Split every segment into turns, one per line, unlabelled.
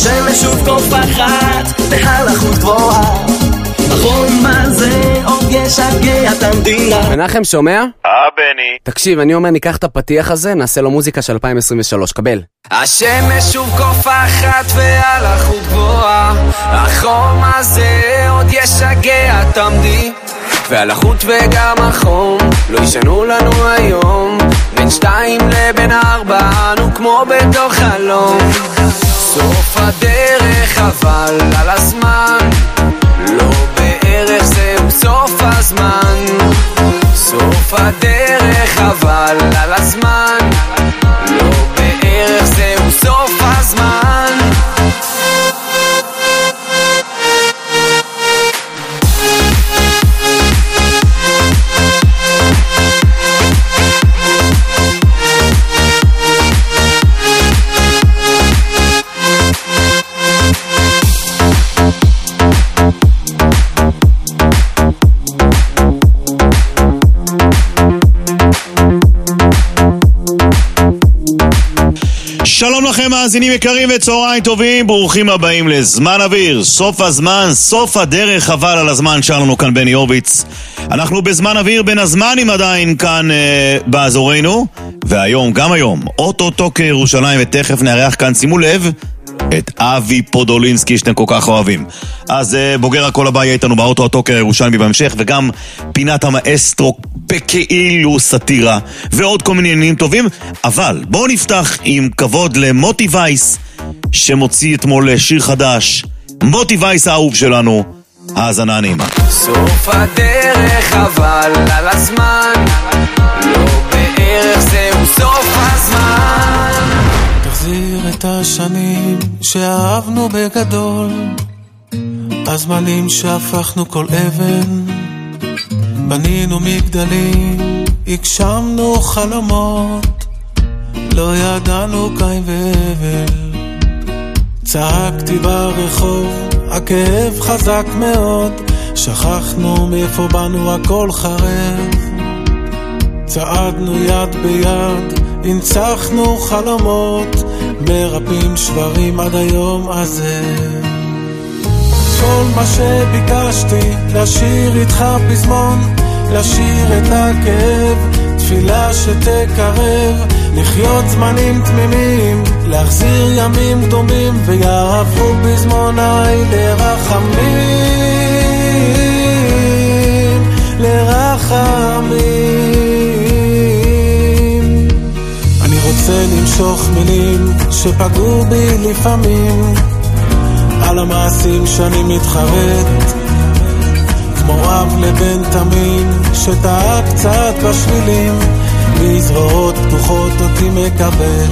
השמש שוב קופחת בהלכות גבוהה, החום הזה עוד ישגע את המדינה.
מנחם, שומע?
בני.
תקשיב, אני אומר ניקח את הפתיח הזה, נעשה לו מוזיקה של 2023, קבל.
השמש שוב קופחת והלכות גבוהה, החום הזה עוד ישגע את המדינה, והלחות וגם החום לא ישנו לנו היום, בין 2 לבין 4 אנו כמו בתוך חלום. סוף הדרך אבל על הזמן, לא בערך זהו סוף הזמן. סוף הדרך אבל על הזמן, לא בערך זהו סוף הזמן.
שלום לכם מאזינים יקרים וצהריים טובים, ברוכים הבאים לזמן אוויר, סוף הזמן, סוף הדרך, אבל על הזמן. שלנו כאן בני הורוביץ, אנחנו בזמן אוויר בין הזמנים עדיין כאן באזורנו, והיום, גם היום, אוטוטו כירושלים, ותכף נארח כאן, שימו לב, את אבי פודולינסקי שאתם כל כך אוהבים. אז בוגר הכל הבא יהיה איתנו באוטוטו כירושלמי בהמשך, וגם פינת המאסטרו בכאילו סטירה ועוד כל מיני עניינים טובים. אבל בואו נפתח עם כבוד למוטי וייס שמוציא אתמול שיר חדש. מוטי וייס האהוב שלנו, האזנה נעימה.
סוף הדרך אבל על הזמן, לא בערך זהו סוף הזמן.
תחזיר את השנים שאהבנו בגדול, הזמנים שהפכנו כל אבן, בנינו מגדלים, הגשמנו חלומות, לא ידענו קין והבל. צעקתי ברחוב, הכאב חזק מאוד, שכחנו מאיפה באנו, הכל חרב. צעדנו יד ביד, הנצחנו חלומות, מרפאים שברים עד היום הזה. כל מה שביקשתי, לשיר איתך פזמון, לשיר את הכאב, תפילה שתקרב, לחיות זמנים תמימים, להחזיר ימים דומים, ויעברו בזמוני לרחמים, לרחמים. אני רוצה למשוך מילים שפגעו בי לפעמים, על המעשים שאני מתחרט, כמו אב לבן תמים שטעה קצת בשבילים, בזרועות פתוחות אותי מקבל.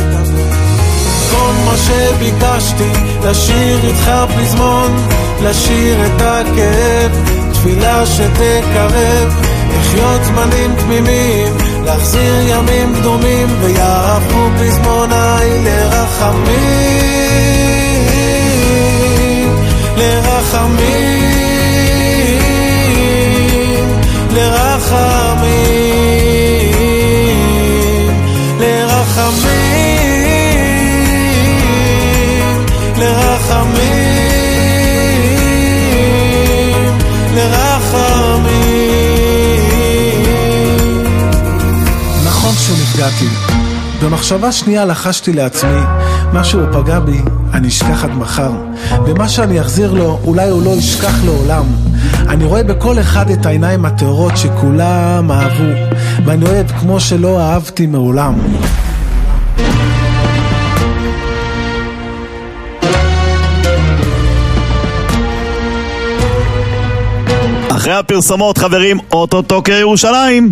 כל מה שביקשתי, לשיר איתך פזמון, לשיר את הכאב, תפילה שתקרב, לחיות זמנים תמימים, להחזיר ימים קדומים, ויעברו פזמוני לרחמים, לרחמים, לרחמים, לרחמים, לרחמים, לרחמים. נכון שנפגעתי, במחשבה שנייה לחשתי לעצמי, משהו פגע בי, אני אשכח עד מחר, ומה שאני אחזיר לו, אולי הוא לא ישכח לעולם. אני רואה בכל אחד את העיניים התאורות שכולם אהבו, ואני אוהב כמו שלא אהבתי מעולם.
אחרי הפרסומות חברים, אוטוטו כירושלים.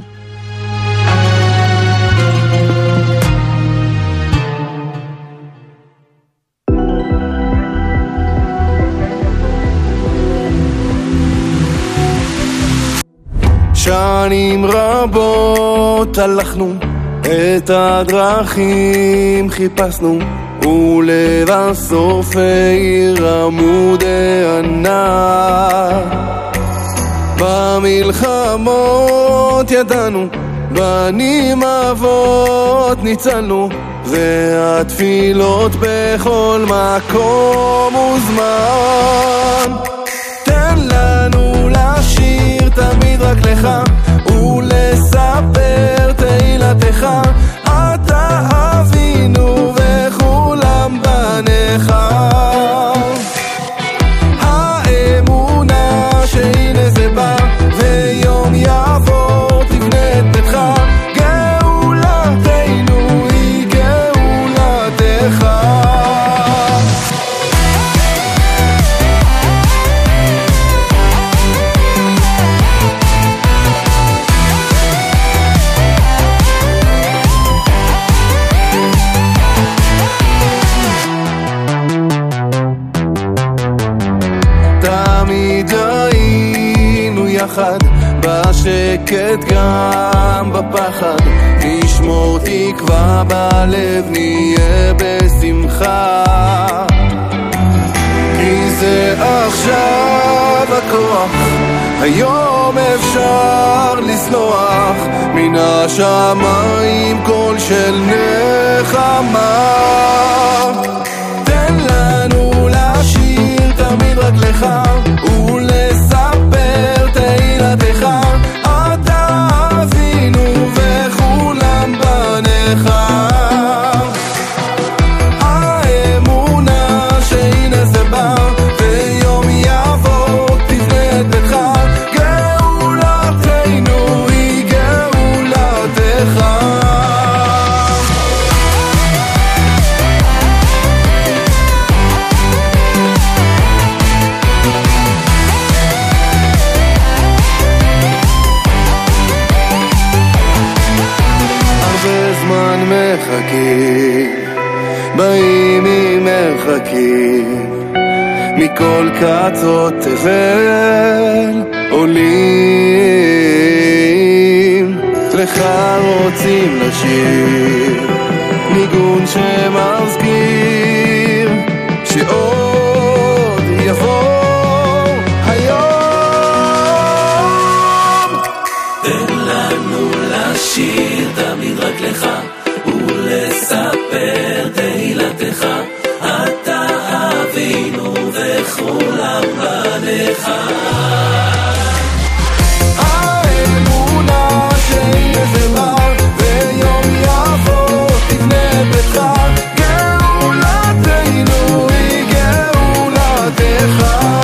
שנים רבות הלכנו, את הדרכים חיפשנו, ולבסוף העיר עמודי ענק. במלחמות ידענו, בנים אבות ניצלנו, והתפילות בכל מקום וזמן. תן לנו לשיר תמיד רק לך ולספר תהילתך, אתה אבינו וכולם בניך. האמונה שהנה זה בא ויום יבוא תבנה את ביתך, גאולתנו היא גאולתך. תמיד היינו יחד בשקט גם בפחד, נשמור תקווה בלב, נהיה בשמחה, כי זה עכשיו הכוח, היום אפשר לסלוח, מן השמיים קול של נחמה. תן לנו לשיר תמיד רק לך ולספר תהילתך, אתה אבינו וכולם בניך. האמונה שהנה זה בא ויום יבוא תבנה את ביתך, גאולתנו היא גאולתך. זמן מחכים, באים ממרחקים, מכל קצות תבל עולים, לך רוצים לשיר ניגון שמזכיר שעוד יבוא היום.
תן לנו לשיר תמיד רק לך ולספר תהילתך, אתה אבינו וכולם בניך.
האמונה שהנה זה בא ויום יבוא תבנה את ביתך, גאולתנו היא גאולתך.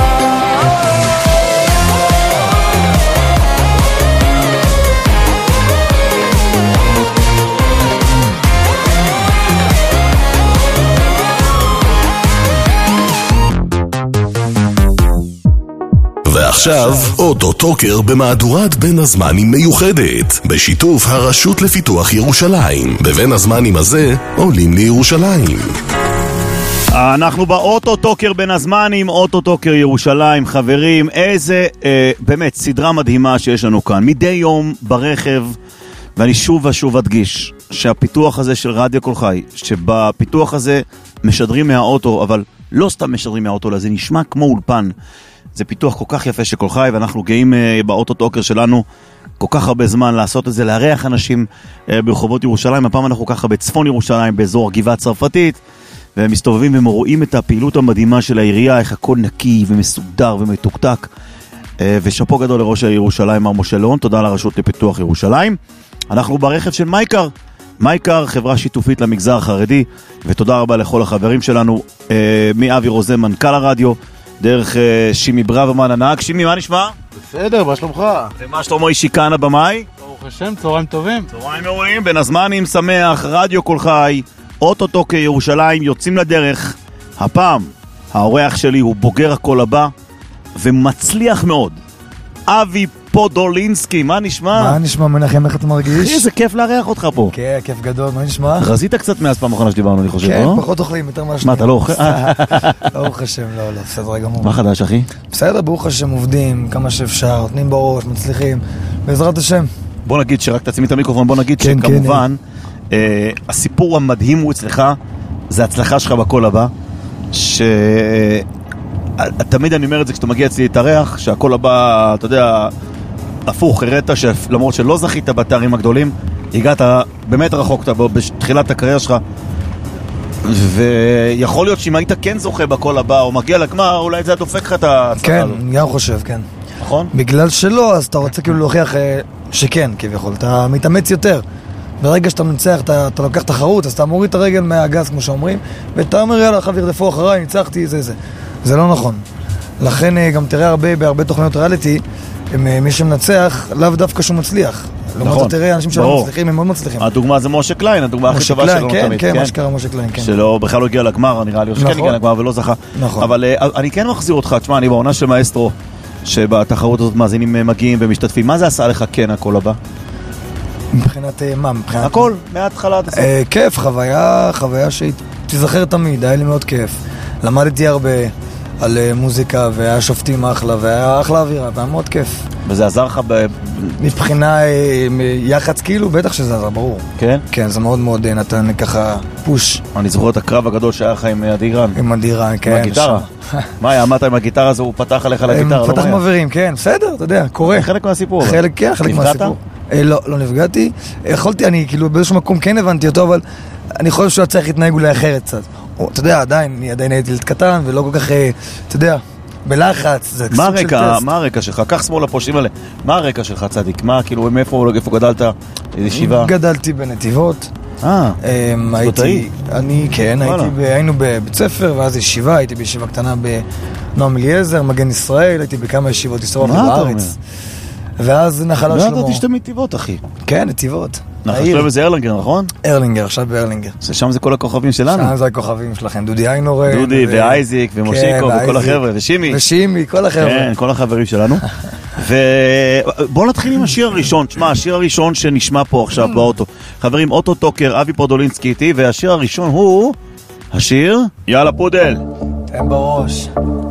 ועכשיו, אוטו טוקר במהדורת בין הזמנים מיוחדת, בשיתוף הרשות לפיתוח ירושלים. בבין הזמנים הזה, עולים לירושלים.
אנחנו באוטו טוקר בין הזמנים, אוטו טוקר ירושלים. חברים, איזה באמת סדרה מדהימה שיש לנו כאן. מדי יום ברכב, ואני שוב ושוב אדגיש שהפיתוח הזה של רדיו קול חי, שבפיתוח הזה משדרים מהאוטו, אבל לא סתם משדרים מהאוטו, אלא זה נשמע כמו אולפן. זה פיתוח כל כך יפה של קול חי, ואנחנו גאים באוטו טוקר שלנו כל כך הרבה זמן לעשות את זה, לארח אנשים ברחובות ירושלים. הפעם אנחנו ככה בצפון ירושלים, באזור הגבעה הצרפתית, ומסתובבים ורואים את הפעילות המדהימה של העירייה, איך הכל נקי ומסודר ומתוקתק. ושפו גדול לראש ירושלים מר משה ליאון, תודה לרשות לפיתוח ירושלים. אנחנו ברכב של מייקר, מייקר חברה שיתופית למגזר החרדי, ותודה רבה לכל החברים שלנו, מאבי רוזן מנכ"ל הרדיו, דרך שימי ברוורמן הנהג. שימי, מה נשמע?
בסדר, מה שלומך?
ומה שלמה אישי כאן הבמאי?
ברוך השם, צהריים טובים.
צהריים מעולים, בין הזמנים שמח, רדיו קול חי, אוטוטו כירושלים, יוצאים לדרך. הפעם האורח שלי הוא בוגר הקול הבא ומצליח מאוד, אבי פודולינסקי. מה נשמע?
מה נשמע מנחם, איך אתה מרגיש?
איזה כיף לארח אותך פה.
כן, כיף גדול, מה נשמע?
רזית קצת מאז פעם אחרונה שדיברנו, אני חושב,
כן,
לא?
פחות אוכלים, יותר מהשני.
מה, אתה לא אוכל?
ברוך השם, לא, בסדר גמור.
מה חדש, אחי?
בסדר, ברוך השם, עובדים כמה שאפשר, נותנים בראש, מצליחים, בעזרת השם.
בוא נגיד שרק תעצמי את המיקרופון, בוא נגיד שכמובן הסיפור המדהים הוא אצלך, זה הצלחה שלך בקול הבא, תמיד אני אומר את זה כשאתה מגיע אצלי להתארח, שהקול הבא, אתה יודע, הפוך, הראית שלמרות שלא זכית בתארים הגדולים, הגעת באמת רחוק, בתחילת הקריירה שלך, ויכול להיות שאם היית כן זוכה בקול הבא או מגיע לגמר, אולי זה דופק לך את ההצלחה
כן,
הזאת.
גם חושב, כן.
נכון?
בגלל שלא, אז אתה רוצה כאילו להוכיח שכן, כביכול. אתה מתאמץ יותר. ברגע שאתה מנצח, אתה לוקח תחרות, אז אתה מוריד את הרגל מהגז, כמו שאומרים, ואתה אומר, יאללה, חבר, דפו אחריי, ניצחתי, זה. זה לא נכון. לכן גם תראה בהרבה תוכניות ריאליטי, מי שמנצח, לאו דווקא שהוא מצליח.
נכון.
לעומת תראה, אנשים שלא מצליחים, הם מאוד מצליחים.
הדוגמה זה משה קליין, הדוגמה הכי טובה שלנו תמיד.
כן, מה שקרה משה קליין, כן.
שלא, בכלל לא הגיע לגמר, נראה לי, או שכן הגיע לגמר ולא זכה.
נכון.
אבל אני כן מחזיר אותך, תשמע, אני בעונה של מאסטרו, שבתחרות הזאת מאזינים מגיעים ומשתתפים. מה זה עשה לך כן הכל הבא?
מבחינת מה? מבחינת...
הכל, מההתחלה עד הסוף.
כיף, חוויה שתיזכר תמיד, היה לי מאוד כיף. למדתי הרבה על מוזיקה, והיה שופטים אחלה, והיה אחלה אווירה, והיה מאוד כיף.
וזה עזר לך
מבחינה יח"צ כאילו, בטח שזה עזר, ברור.
כן?
כן, זה מאוד מאוד נתן ככה פוש.
אני זוכר את הקרב הגדול שהיה לך עם אדירן.
עם אדירן, כן.
עם הגיטרה. מה, עמדת עם הגיטרה הזו, הוא פתח עליך לגיטרה, לא
פתח מבהירים, כן, בסדר, אתה יודע, קורה.
חלק מהסיפור.
חלק מהסיפור. לא נפגעתי. יכולתי, אני כאילו באיזשהו מקום כן הבנתי אותו, אבל אני חושב שהוא צריך להתנהג אולי אחרת קצת. אתה יודע, עדיין הייתי ילד קטן, ולא כל כך, אתה יודע, בלחץ, זה סוג של טסט.
מה הרקע שלך? קח שמאל לפושעים האלה. מה הרקע שלך, צדיק? מה, כאילו, איפה גדלת? איזה ישיבה?
גדלתי בנתיבות.
ספורטאי?
היינו בבית ספר, ואז ישיבה, הייתי בישיבה קטנה בנועם אליעזר, מגן ישראל, הייתי בכמה ישיבות ישראל בארץ. ואז נחלה שלמה.
לא ידעתי שאתה מנתיבות, אחי.
כן, נתיבות.
נחלה שלמה זה ארלינגר, נכון?
ארלינגר, עכשיו בארלינגר.
שם זה כל הכוכבים שלנו.
שם זה הכוכבים שלכם, דודי איינורן.
דודי ואייזיק ומושיקו וכל החבר'ה, ושימי.
כל החבר'ה.
כן, כל החברים שלנו. ובואו נתחיל עם השיר הראשון. תשמע, השיר הראשון שנשמע פה עכשיו באוטו. חברים, אוטו טוקר, אבי פודולינסקי איתי, והשיר הראשון הוא השיר יאללה פודל.
תן בראש.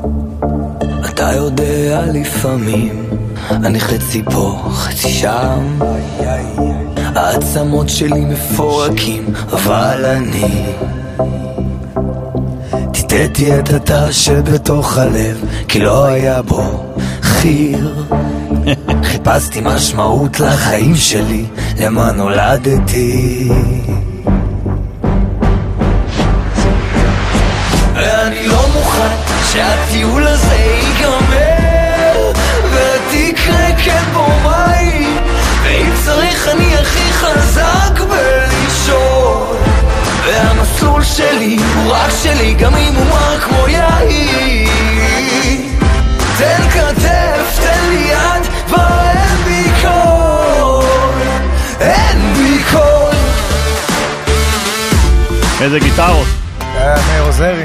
אתה יודע לפעמים אני חצי פה, חצי שם, העצמות שלי מפורקים, אבל אני תיתתי את התא שבתוך הלב, כי לא היה בו חיר. חיפשתי משמעות לחיים שלי, למה נולדתי. ואני לא מוכן שהטיול הזה ייגמר, ותקרה כן בו מים, ואם צריך אני הכי חזק בלישון. והמסלול שלי הוא רק שלי, גם אם הוא מר כמו יאיר. תן כתף, תן לי יד, ואין בי קול, אין בי קול.
איזה גיטרות?
מאיר עוזרי.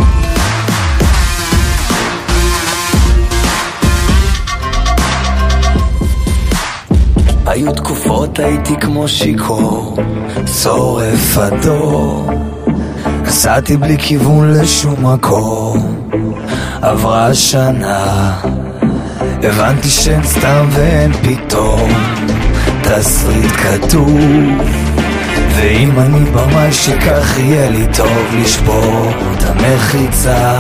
היו תקופות הייתי כמו שיקור, שורף הדור, נסעתי בלי כיוון לשום מקום. עברה שנה, הבנתי שאין סתם ואין פתאום, תסריט כתוב, ואם אני במאי שכך יהיה לי טוב לשבור את המחיצה.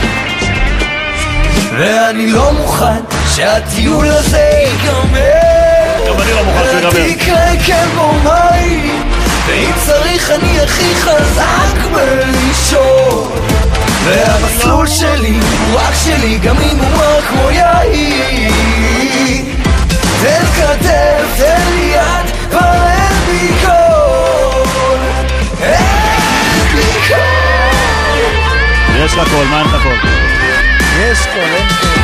ואני לא מוכן שהטיול הזה ייגמר,
גם אני לא מוכן שהוא ייגמר.
תקרה כן בו מים, ואם צריך אני הכי חזק בלישון. והמסלול שלי הוא רק שלי, גם אם הוא מר כמו יאיר. תן כתף, תן לי יד, ואין בי קול, אין בי קול.
יש לך קול, מה אין לך קול?
יש קול, אין קול.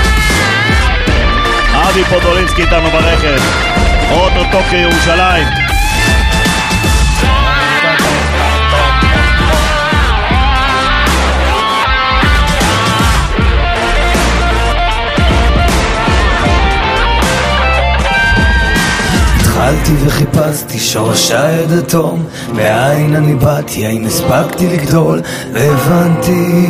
אבי פודולינסקי איתנו ברכב, אוטו טוקר ירושלים.
התחלתי וחיפשתי שורש העד התום, מאין אני באתי, האם הספקתי לגדול, והבנתי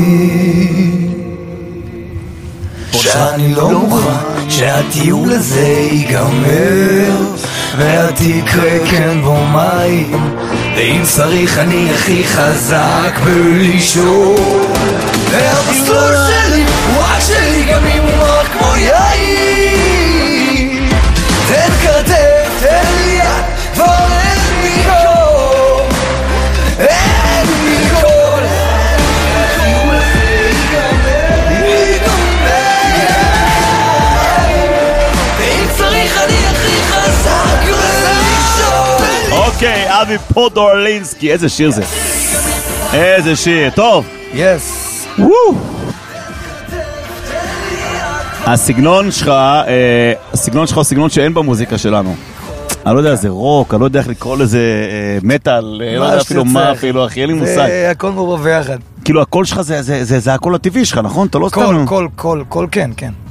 שאני לא מוכן שהטיול הזה ייגמר, והתקרה כן בו מים, ואם צריך אני הכי חזק בלישון. והמסלול שלי הוא רק שלי, גם אם הוא מר כמו יאיר. תן כתף, תן לי יד, ואין בי קול, אין בי קול,
אבי פודורלינסקי, איזה שיר זה. איזה שיר, טוב.
יס.
הסגנון שלך הוא סגנון שאין במוזיקה שלנו. אני לא יודע, זה רוק, אני לא יודע איך לקרוא לזה מטל, לא יודע אפילו מה אפילו, אחי, אין לי מושג.
זה הכל מרוב ביחד.
כאילו הקול שלך זה הקול הטבעי שלך, נכון? אתה לא סתם...
קול, כן.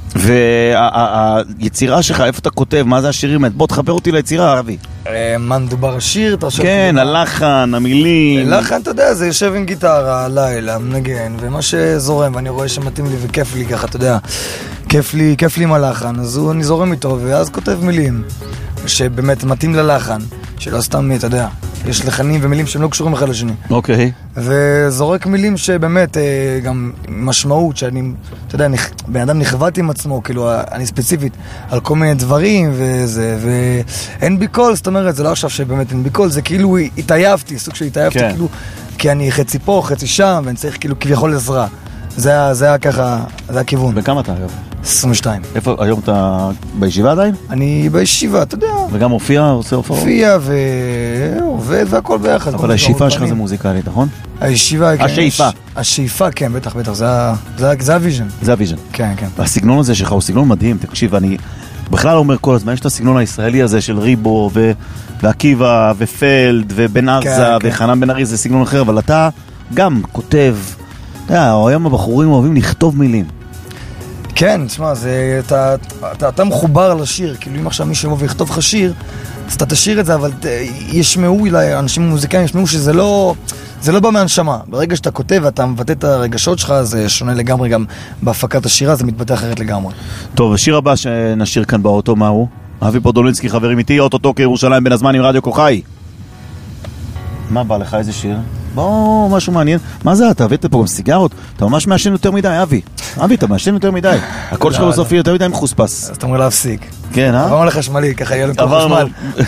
והיצירה שלך, איפה אתה כותב, מה זה השירים? בוא תחבר אותי ליצירה, אבי.
מה מדובר השיר?
כן, הלחן, המילים.
הלחן, אתה יודע, זה יושב עם גיטרה, לילה, מנגן, ומה שזורם, ואני רואה שמתאים לי וכיף לי ככה, אתה יודע, כיף לי עם הלחן, אז אני זורם איתו, ואז כותב מילים, שבאמת מתאים ללחן, שלא סתם, אתה יודע, יש לחנים ומילים שהם לא קשורים אחד לשני.
אוקיי.
וזורק מילים שבאמת גם משמעות, שאני, אתה יודע, בן אדם נכוות עם עצמו, כאילו, אני ספציפית, על כל מיני דברים וזה, ואין בי קול, זאת אומרת, זה לא עכשיו שבאמת אין בי קול, זה כאילו התעייפתי, סוג של התעייפתי,
כן.
כאילו, כי אני חצי פה, חצי שם, ואני צריך כאילו כביכול עזרה. זה היה ככה, זה הכיוון.
וכמה אתה היום?
22.
איפה, היום אתה בישיבה עדיין?
אני בישיבה, אתה יודע.
וגם מופיע, עושה הופעות?
מופיע ועובד והכל ביחד.
אבל השאיפה שלך זה מוזיקלית, נכון?
הישיבה, כן.
השאיפה.
השאיפה, כן, בטח, זה הוויז'ן.
זה הוויז'ן.
כן.
הסגנון הזה שלך הוא סגנון מדהים, תקשיב, אני בכלל אומר כל הזמן, יש את הסגנון הישראלי הזה של ריבו ועקיבא ופלד ובן ארזה וחנן בן ארי, זה סגנון אחר, אבל אתה גם כותב, אתה יודע, היום הבחורים אוהבים לכתוב מילים.
כן, תשמע, אתה מחובר לשיר, כאילו אם עכשיו מישהו יבוא ויכתוב לך שיר, אז אתה תשאיר את זה, אבל ישמעו, אנשים מוזיקאים ישמעו שזה לא בא מהנשמה. ברגע שאתה כותב ואתה מבטא את הרגשות שלך, זה שונה לגמרי, גם בהפקת השירה זה מתבטא אחרת לגמרי.
טוב, השיר הבא שנשיר כאן באוטו, מה הוא? אבי פודורלינסקי, חברים איתי, אוטוטו כירושלים בין הזמן עם רדיו כוכי. מה בא לך, איזה שיר? בוא, משהו מעניין. מה זה, אתה הבאת פה גם סיגרות? אתה ממש מעשן יותר מדי, אבי, אתה מעשן יותר מדי. הקול שלך בסופי יותר מדי מחוספס.
אז אתה אומר להפסיק.
כן,
עברנו לחשמלי, ככה יהיה לנו כל חשמל.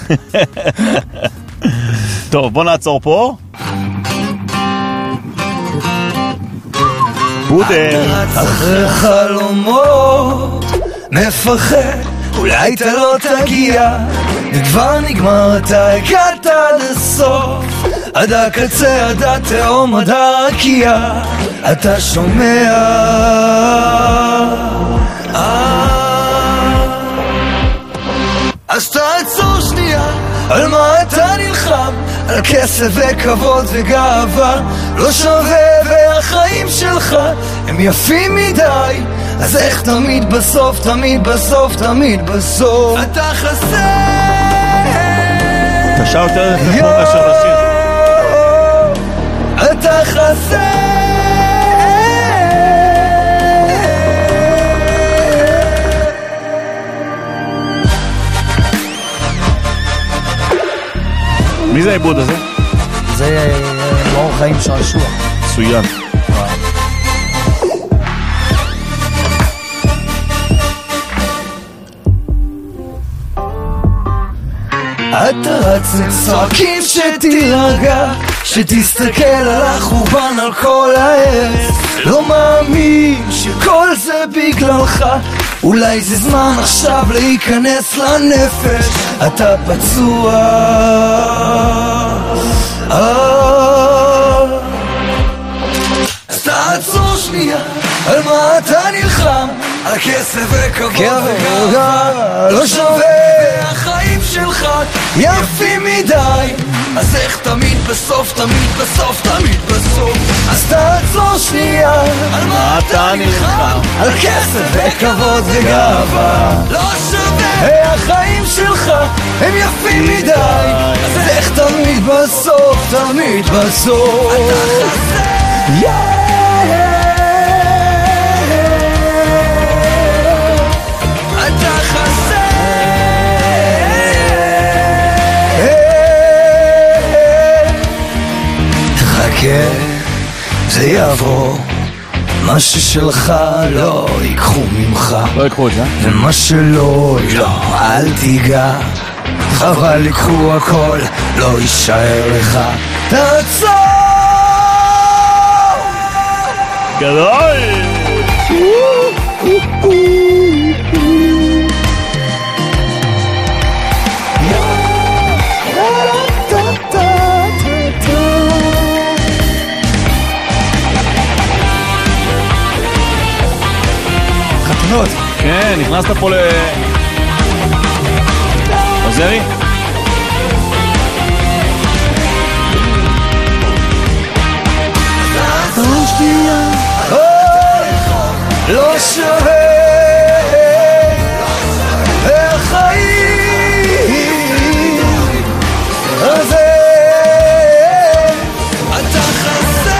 טוב, בוא נעצור פה. פודר.
אחרי חלומות מפחד, אולי אתה לא תגיע, וכבר נגמר, אתה הגעת עד הסוף, עד הקצה, עד התהום, עד הרקיע. אתה שומע? אז תעצור שנייה, על מה אתה נלחם? על כסף וכבוד וגאווה לא שווה, והחיים שלך הם יפים מדי, אז איך תמיד בסוף, תמיד בסוף, תמיד בסוף אתה חסר.
אתה שר יותר כמו מאשר לשיר.
אתה חסר.
מי זה העיבוד הזה?
זה מאור חיים שעשוע.
מצוין.
אתה רץ צועקים שתירגע, שתסתכל על החורבן, על כל הארץ. לא מאמין שכל זה בגללך, אולי זה זמן עכשיו להיכנס לנפש. אתה פצוע, אז תעצור שנייה, על מה אתה נלחם? על כסף וכבוד וגאווה לא שווה, החיים שלך יפים מדי, אז איך תמיד בסוף, תמיד בסוף, תמיד בסוף. אז תעצור שנייה, על מה אתה נלחם? על כסף וכבוד וגאווה לא שווה, החיים שלך הם יפים מדי, אז איך תמיד בסוף, תמיד בסוף אתה חסר. זה יעבור, מה ששלך לא ייקחו ממך,
לא ייקחו את זה.
ומה שלא, לא, אל תיגע, חבל ייקחו הכל, לא יישאר לך. תעצור!
גדול!
חתונות.
כן, נכנסת פה עוזרי?
לא שווה החיים הזה אתה חסר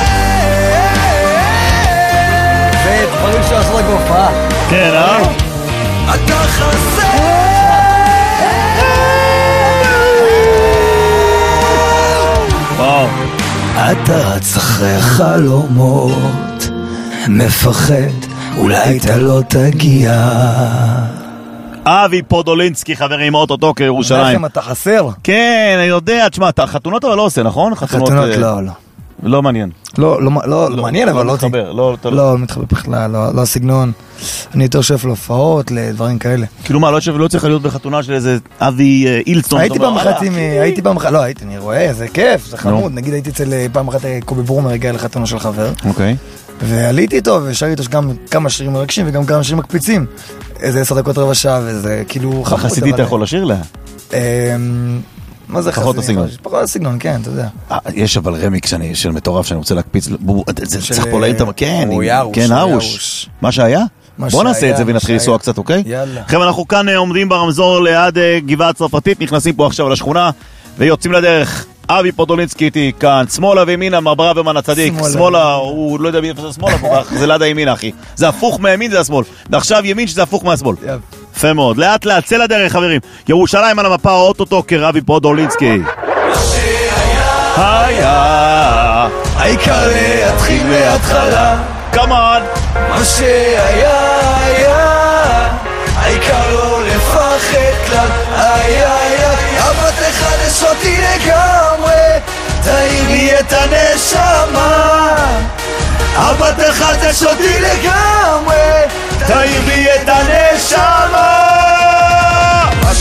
זה דברים שעשו רק בהופעה.
כן,
אתה חסר
וואו.
אתה רץ אחרי חלומות מפחד אולי אתה לא תגיע.
אבי פודולינסקי, חברים, אוטוטו כירושלים.
לכם אתה חסר?
כן, אני יודע, תשמע, אתה חתונות אבל לא עושה, נכון?
חתונות לא.
לא מעניין.
לא מעניין, אבל לא
מתחבר.
לא מתחבר בכלל, לא הסגנון. אני יותר שואף להופעות, לדברים כאלה.
כאילו מה, לא צריך להיות בחתונה של איזה אבי אילסון?
הייתי פעם אחת, אני רואה, זה כיף, זה חמוד. נגיד הייתי אצל פעם אחת קובי ברומר, הגיע לחתונה של חבר.
אוקיי.
ועליתי איתו, ושרתי איתו גם כמה שירים מרגשים וגם כמה שירים מקפיצים. איזה 10 דקות רבע שעה, וזה כאילו חמוד.
חסידית אתה יכול לשיר לה?
מה זה
פחות הסגנון.
פחות הסגנון, כן, אתה יודע.
יש אבל רמיק של מטורף שאני רוצה להקפיץ, זה צריך פה להעיר את כן, כן, ארוש. מה שהיה? בוא נעשה את זה ונתחיל לנסוע קצת, אוקיי?
יאללה.
חבר'ה, אנחנו כאן עומדים ברמזור ליד גבעה הצרפתית, נכנסים פה עכשיו לשכונה ויוצאים לדרך. אבי פודולינסקי איתי כאן, שמאלה וימינה, מר ברוורמן הצדיק. שמאלה, הוא לא יודע איפה זה שמאלה כל כך, זה ליד הימין, אחי. זה הפוך מהימין, זה השמאל. ועכשיו ימין שזה הפוך מהשמאל. יפה מאוד. לאט לאט, צא לדרך, חברים. ירושלים על המפה, אוטוטוקר, אבי פודולינסקי.
היה העיקר להתחיל מההתחלה.
כמובן.
מה שהיה העיקר לא לפחד כלל. אבא תחדש אותי לגמרי, תאיר לי את הנשמה. אבא תחדש אותי לגמרי, תאיר לי את הנשמה. מה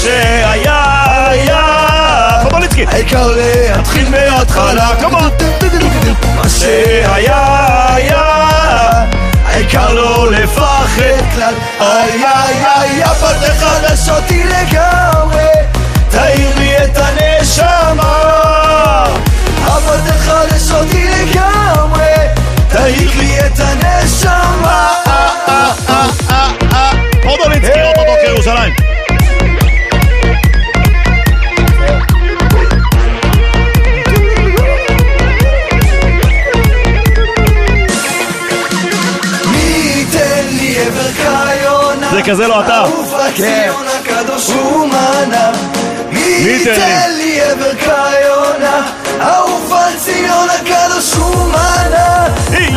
שהיה פופוליצקי, העיקר להתחיל מההתחלה. כמובן. מה שהיה העיקר לא לפחד כלל. אבא תחדש אותי לגמרי, תאיר לי את הנשמה. אבא תחדש אותי לגמרי, תאיר לי את הנשמה.
פודולינסקי, אוטוטוקר, ירושלים. זה כזה לא אתה.
ציון הקדוש הוא מנה. מי ייתן לי עבר כיונה, אהוב על ציון הקדוש הוא מנה.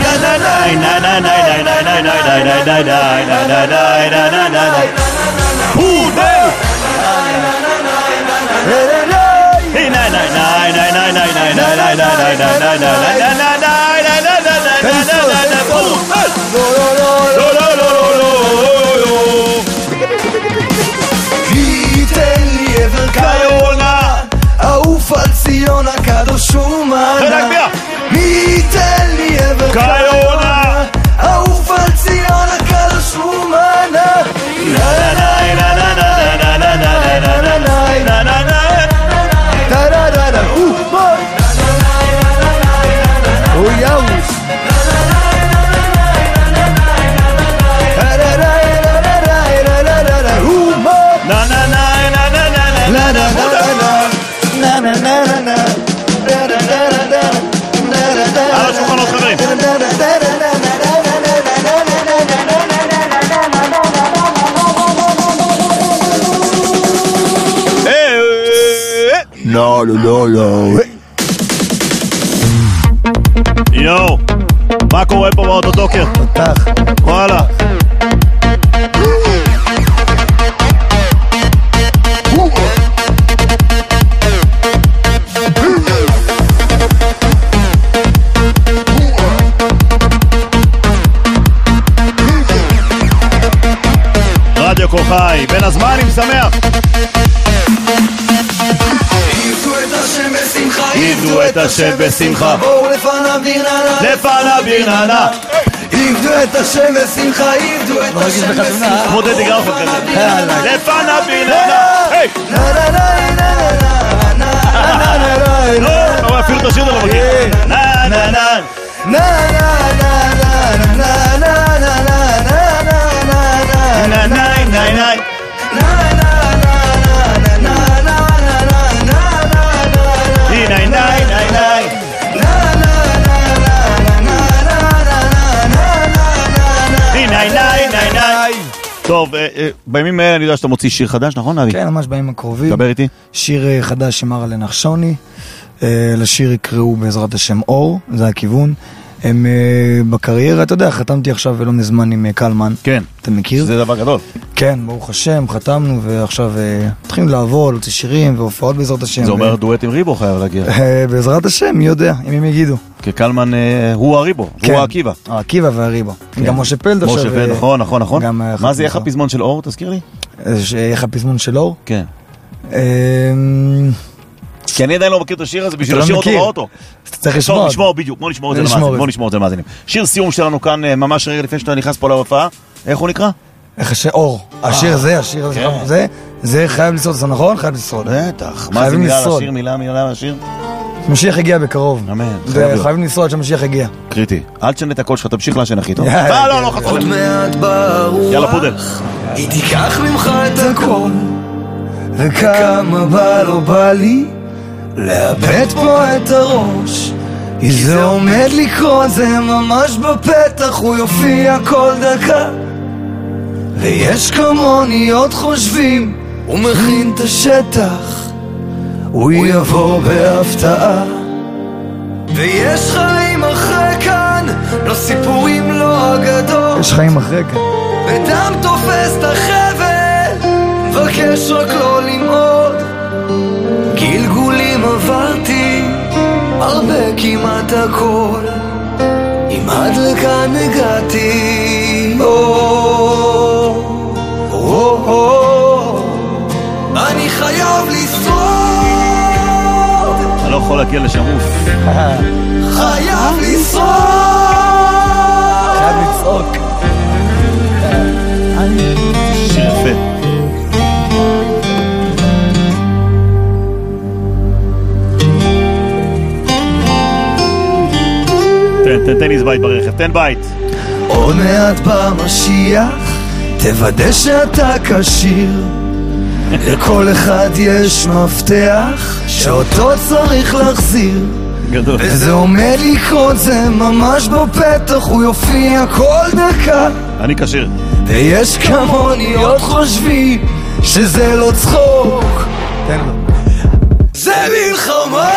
כיונה, אהוב על ציון הקדוש הוא מנה. מי ייתן לי עבר כיונה, אהוב על ציון הקדוש הוא מנה. הוא יאוש
על השולחנות, חברים.
לא.
יואו, מה קורה פה באוטוטוקר? וואלה. רדיו קול חי, בין הזמנים שמח.
עבדו את השם בשמחה, בואו לפניו ברננה,
לפניו ברננה.
איבדו את השם ושמחה, איבדו את השם ושמחה.
כמו דדי גרפון כזה. לפנה בילנה. היי!
נה נה נה נה נה נה נה נה נה.
אבל אפילו תשאיר אותו לא מכיר. נה נה נה.
נה נה נה נה נה נה נה נה נה נה נה.
טוב, בימים האלה אני יודע שאתה מוציא שיר חדש, נכון אבי?
כן, ממש בימים הקרובים.
דבר איתי.
שיר חדש שמר עלי נחשוני. לשיר יקראו בעזרת השם אור, זה הכיוון. הם בקריירה, אתה יודע, חתמתי עכשיו ולא מזמן עם קלמן.
כן.
אתה מכיר?
זה דבר גדול.
כן, ברוך השם, חתמנו ועכשיו מתחילים לעבור, להוציא שירים והופעות בעזרת השם.
זה אומר דואט עם ריבו חייב להגיע.
בעזרת השם, מי יודע, אם הם יגידו.
כי קלמן הוא הריבו, הוא העקיבא.
העקיבא והריבו. גם משה פלד עכשיו.
משה פלד, נכון, נכון, נכון. מה זה איך הפזמון של אור, תזכיר לי?
איך הפזמון של אור?
כן. כי אני עדיין לא מכיר את השיר הזה בשביל לשיר אותו באוטו.
צריך לשמוע.
נשמור בדיוק, בוא נשמור את זה למאזינים. שיר סיום שלנו כאן ממש רגע לפני שאתה נכנס פה להופעה. איך הוא נקרא?
איך אור. השיר הזה, זה חייב לשרוד, זה נכון? חייב לשרוד.
בטח. מה זה מילה לשיר, מילה לשיר?
משיח הגיע בקרוב.
אמן.
חייבים לשרוד שהמשיח הגיע.
קריטי. אל תשנה את הקול שלך, תמשיך לעשן הכי טוב. לא, חצוף.
עוד מעט ברוח.
יאללה פודל.
היא תיקח ממך את הכל, וכמה בא לא בא לי לאבד פה את הראש. זה עומד לקרות, זה ממש בפתח, הוא יופיע כל דקה. ויש כמוני עוד חושבים, הוא מכין את השטח, הוא יבוא בהפתעה. ויש חיים אחרי כאן, לא סיפורים, לא אגדות.
יש חיים אחרי כאן.
ודם תופס את החבל, מבקש רק לא למעוד. גלגולים עברתי, הרבה כמעט הכל, אם עד לכאן הגעתי. אני חייב לשרוד,
אני לא יכול להגיע לשמוף.
חייב לשרוד,
חייב לצעוק.
שיר יפה. תן לי בית ברכב, תן בית.
עוד מעט במשיח, תוודא שאתה כשיר. לכל אחד יש מפתח שאותו צריך להחזיר.
גדול.
וזה עומד לקרות, זה ממש בפתח, הוא יופיע כל דקה.
אני כשיר.
ויש כמוני עוד חושבים שזה לא צחוק, זה מלחמה.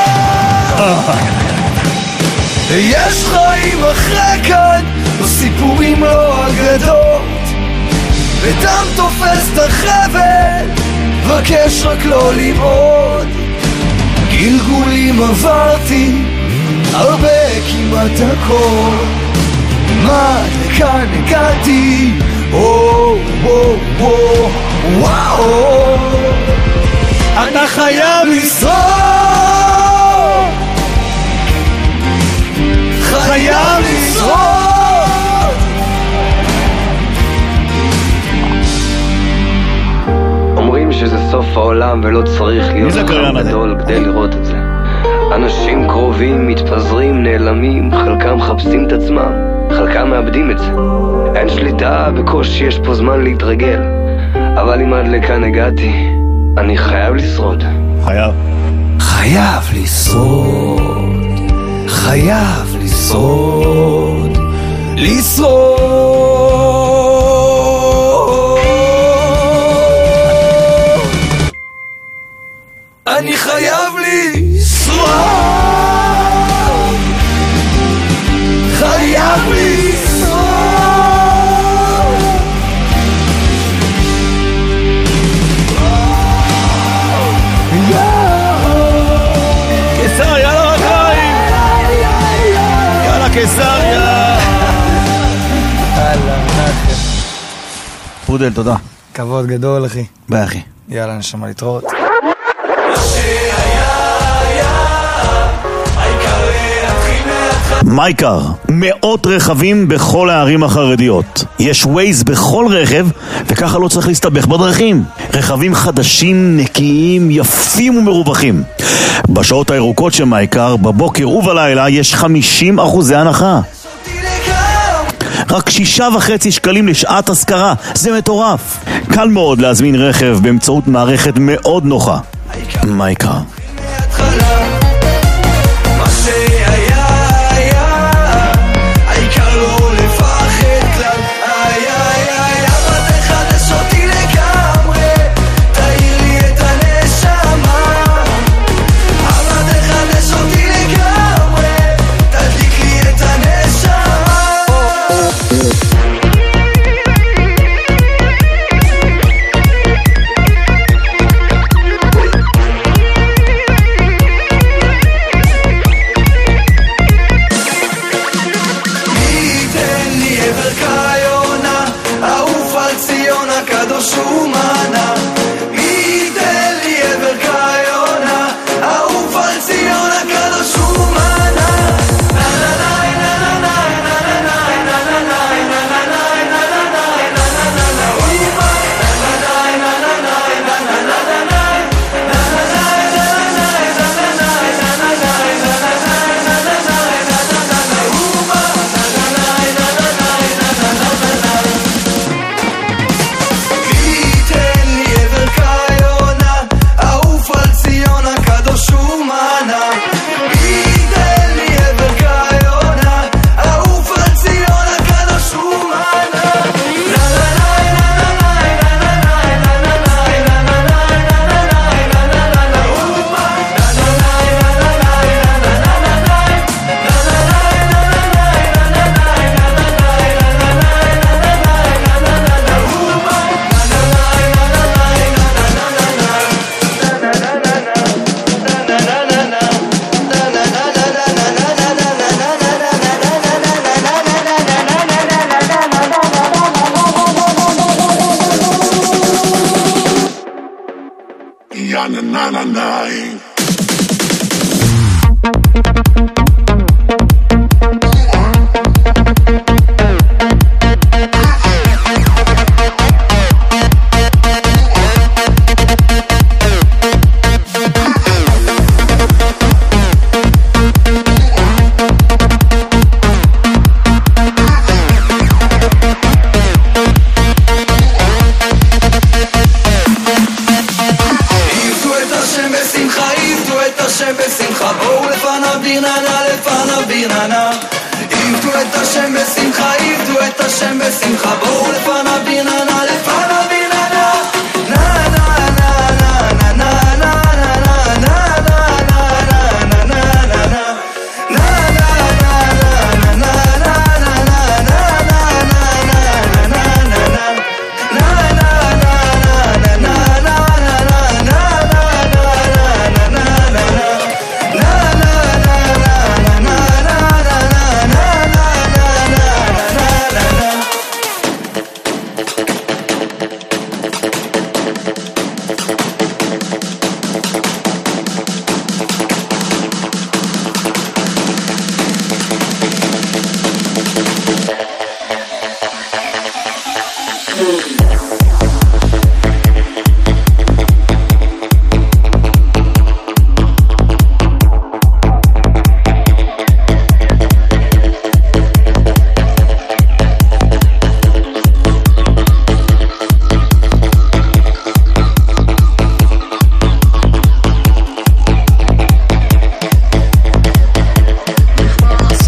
ויש חיים אחרי כאן, לא סיפורים, לא אגדות. ודם תופס את החבל, מבקש רק לא למעוד. גלגולים עברתי, הרבה כמעט הכל, מה לכאן הגעתי. וואו, אתה חייב לשרוד, חייב לשרוד.
אומרים שזה סוף העולם ולא צריך להיות חכם גדול כדי לראות את זה. אנשים קרובים, מתפזרים, נעלמים, חלקם מחפשים את עצמם, חלקם מאבדים את זה. אין שליטה, בקושי יש פה זמן להתרגל. אבל אם עד לכאן הגעתי, אני חייב לשרוד.
חייב לשרוד, חייב לשרוד, אני חייב לשרוד, חייב לשרוד.
קיסריה לרגליים, יאללה קיסריה. פודל, תודה.
כבוד גדול אחי.
ביי אחי.
יאללה נשמה, להתראות.
העיקר להתחיל מההתחלה.
מייקר, מאות רכבים בכל הערים החרדיות. יש ווייז בכל רכב, וככה לא צריך להסתבך בדרכים. רכבים חדשים, נקיים, יפים ומרווחים. בשעות הירוקות של מייקר, בבוקר ובלילה, יש 50% הנחה. רק 6.5 שקלים לשעת השכרה, זה מטורף. קל מאוד להזמין רכב באמצעות מערכת מאוד נוחה. מייקר.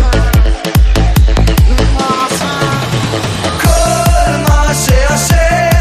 כל מה שעשה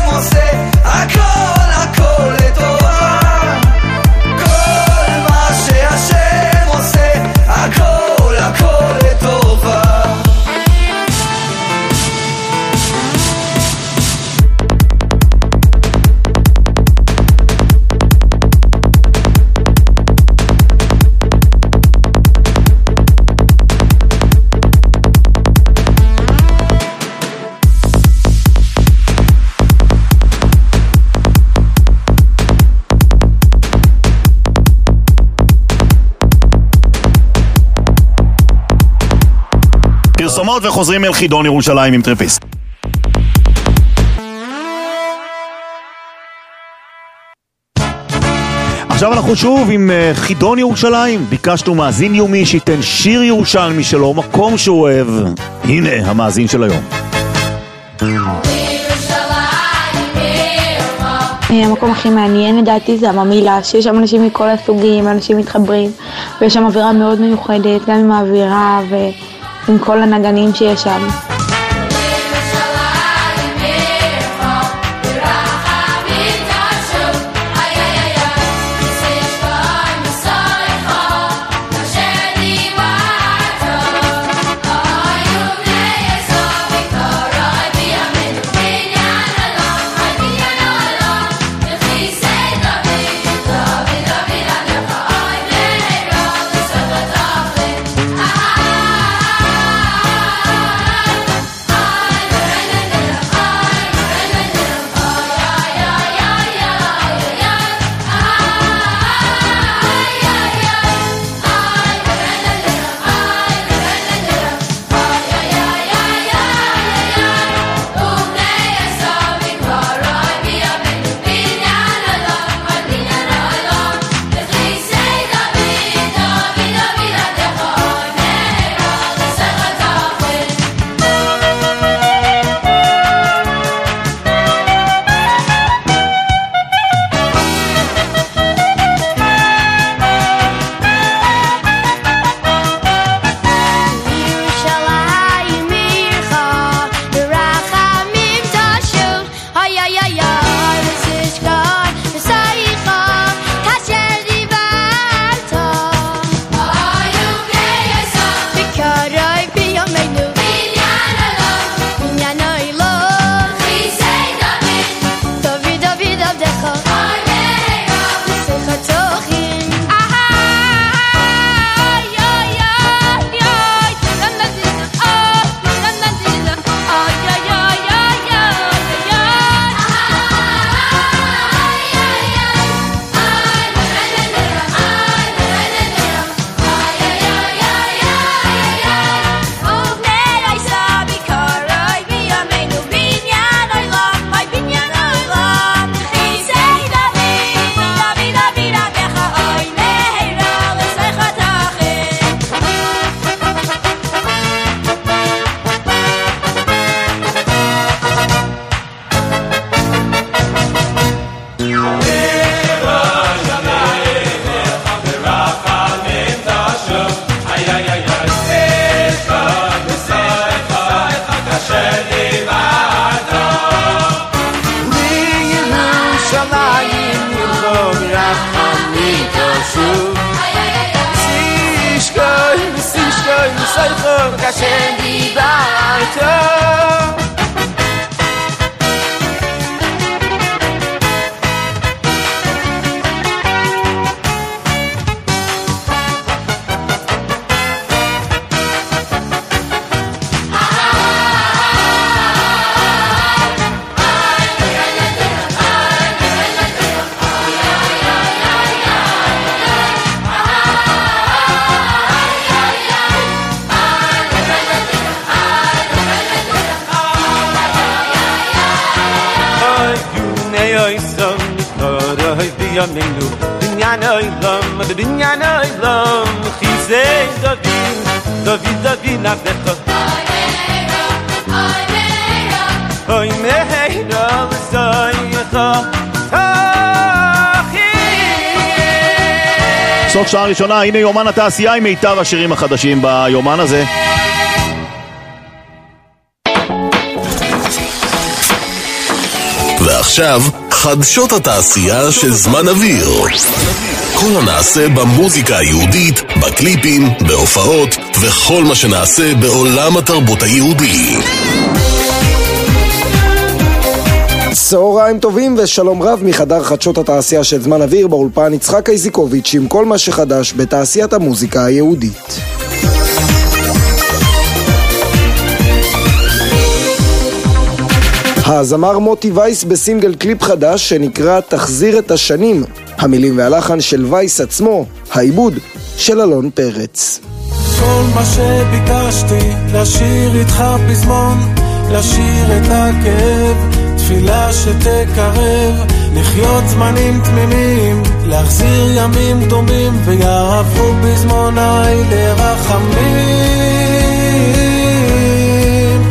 פרסומות וחוזרים אל חידון ירושלים עם טרפיסט. עכשיו אנחנו שוב עם חידון ירושלים. ביקשנו מאזין יומי שייתן שיר ירושלמי שלו, מקום שהוא אוהב. הנה המאזין של היום.
המקום הכי מעניין לדעתי זה הממילה, שיש שם אנשים מכל הסוגים, אנשים מתחברים, ויש שם אווירה מאוד מיוחדת, גם עם האווירה ועם כל הנגנים שיש שם.
סוף שעה ראשונה, הנה יומן התעשייה עם מיטב השירים החדשים ביומן הזה.
ועכשיו, חדשות התעשייה של זמן אוויר. כל הנעשה במוזיקה היהודית, בקליפים, בהופעות, וכל מה שנעשה בעולם התרבות היהודי.
צהריים טובים ושלום רב מחדר חדשות התעשייה של זמן אוויר, באולפן יצחק איזיקוביץ' עם כל מה שחדש בתעשיית המוזיקה היהודית. הזמר מוטי וייס בסינגל קליפ חדש שנקרא תחזיר את השנים. המילים והלחן של וייס עצמו, העיבוד של אלון פרץ.
כל מה שביקשתי, לשיר איתך פזמון, לשיר את הכאב, תפילה שתקרב, לחיות זמנים תמימים, להחזיר ימים דומים, ויערפו בזמוני לרחמים,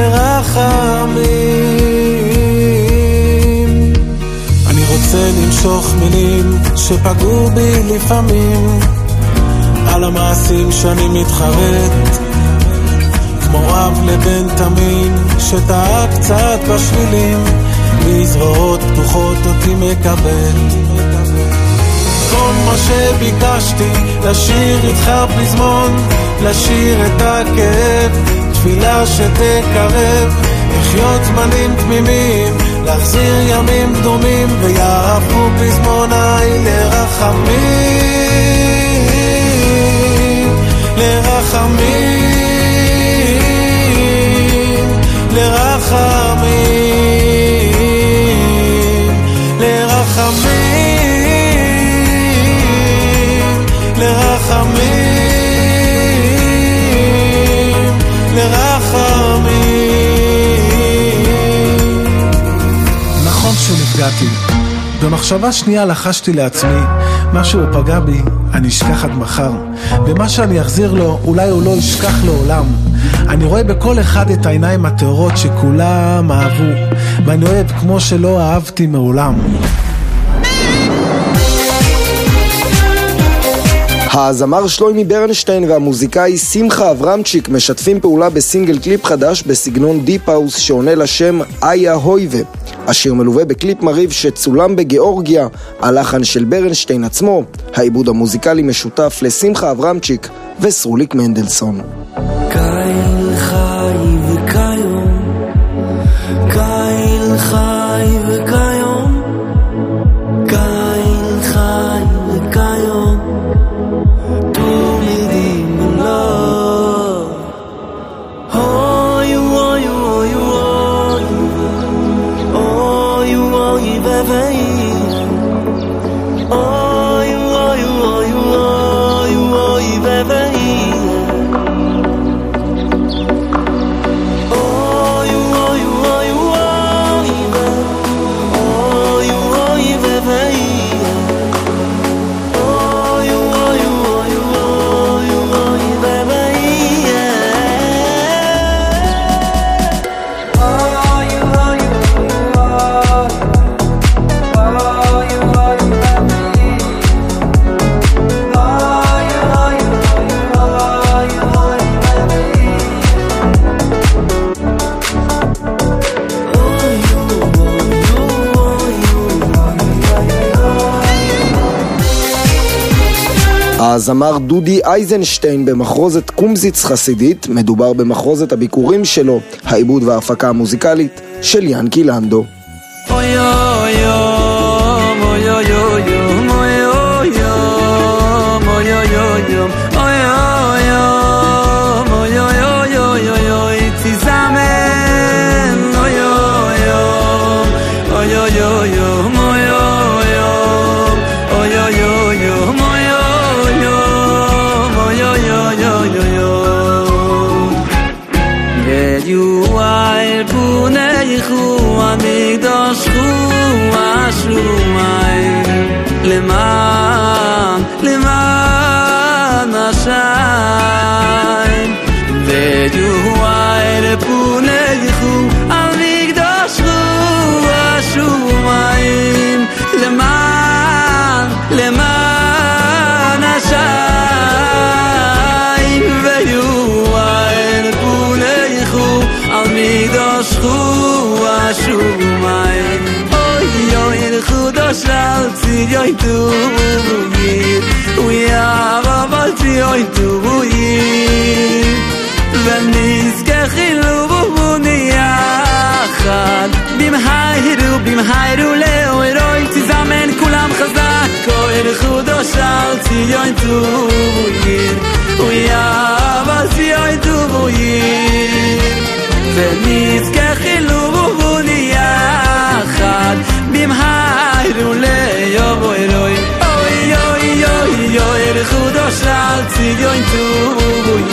לרחמים. אני רוצה למשוך מילים שפגעו בי לפעמים, על המעשים שאני מתחרט, כמו אב לבן תמים שטעה קצת בשבילים, בזרועות פתוחות אותי מקבל. כל מה שביקשתי, לשיר איתך פזמון, לשיר את הכאב, תפילה שתקרב, לחיות זמנים תמימים, להחזיר ימים קדומים, ויערפו פזמוני לרחמים, לרחמים, לרחמים, לרחמים, לרחמים, לרחמים. נכון שנפגעתי, במחשבה שנייה לחשתי לעצמי, משהו פגע בי, אני אשכח עד מחר, ומה שאני אחזיר לו, אולי הוא לא ישכח לעולם. אני רואה בכל אחד את העיניים התאורות שכולם אהבו, ואני אוהב כמו שלא אהבתי מעולם.
הזמר שלוימי ברנשטיין והמוזיקאי שמחה אברמצ'יק משתפים פעולה בסינגל קליפ חדש בסגנון דיפ האוס שעונה לשם איה הויבה. השיר מלווה בקליפ מריב שצולם בגיאורגיה, הלחן של ברנשטיין עצמו, העיבוד המוזיקלי משותף לשמחה אברמצ'יק וסרוליק מנדלסון.
קיל חי וקיום, קיל חי וקיום, קיל חי וקיום, תמידים אלוה. אוי אוי אוי אוי אוי בבי, אוי אוי אוי אוי בבי,
הזמר דודי אייזנשטיין במחרוזת קומזיץ חסידית, מדובר במחרוזת הביקורים שלו, העיבוד וההפקה המוזיקלית של ינקי לנדו.
אוי אוי אוי אוי אוי אוי אוי אוי למען השם ויוער פוניכו על מקדש השומיים למען השם ויוער פוניכו על מקדש השומיים Shall see you do it. We are about to do it. When this khilu buniachan bimhayru leoiroi tizamen kulam khazak koel khudo shall see you do it. We are about to do it. When this khilu buniachan bimhayru leoiroi oy oy oy oy khudo shall see you do it.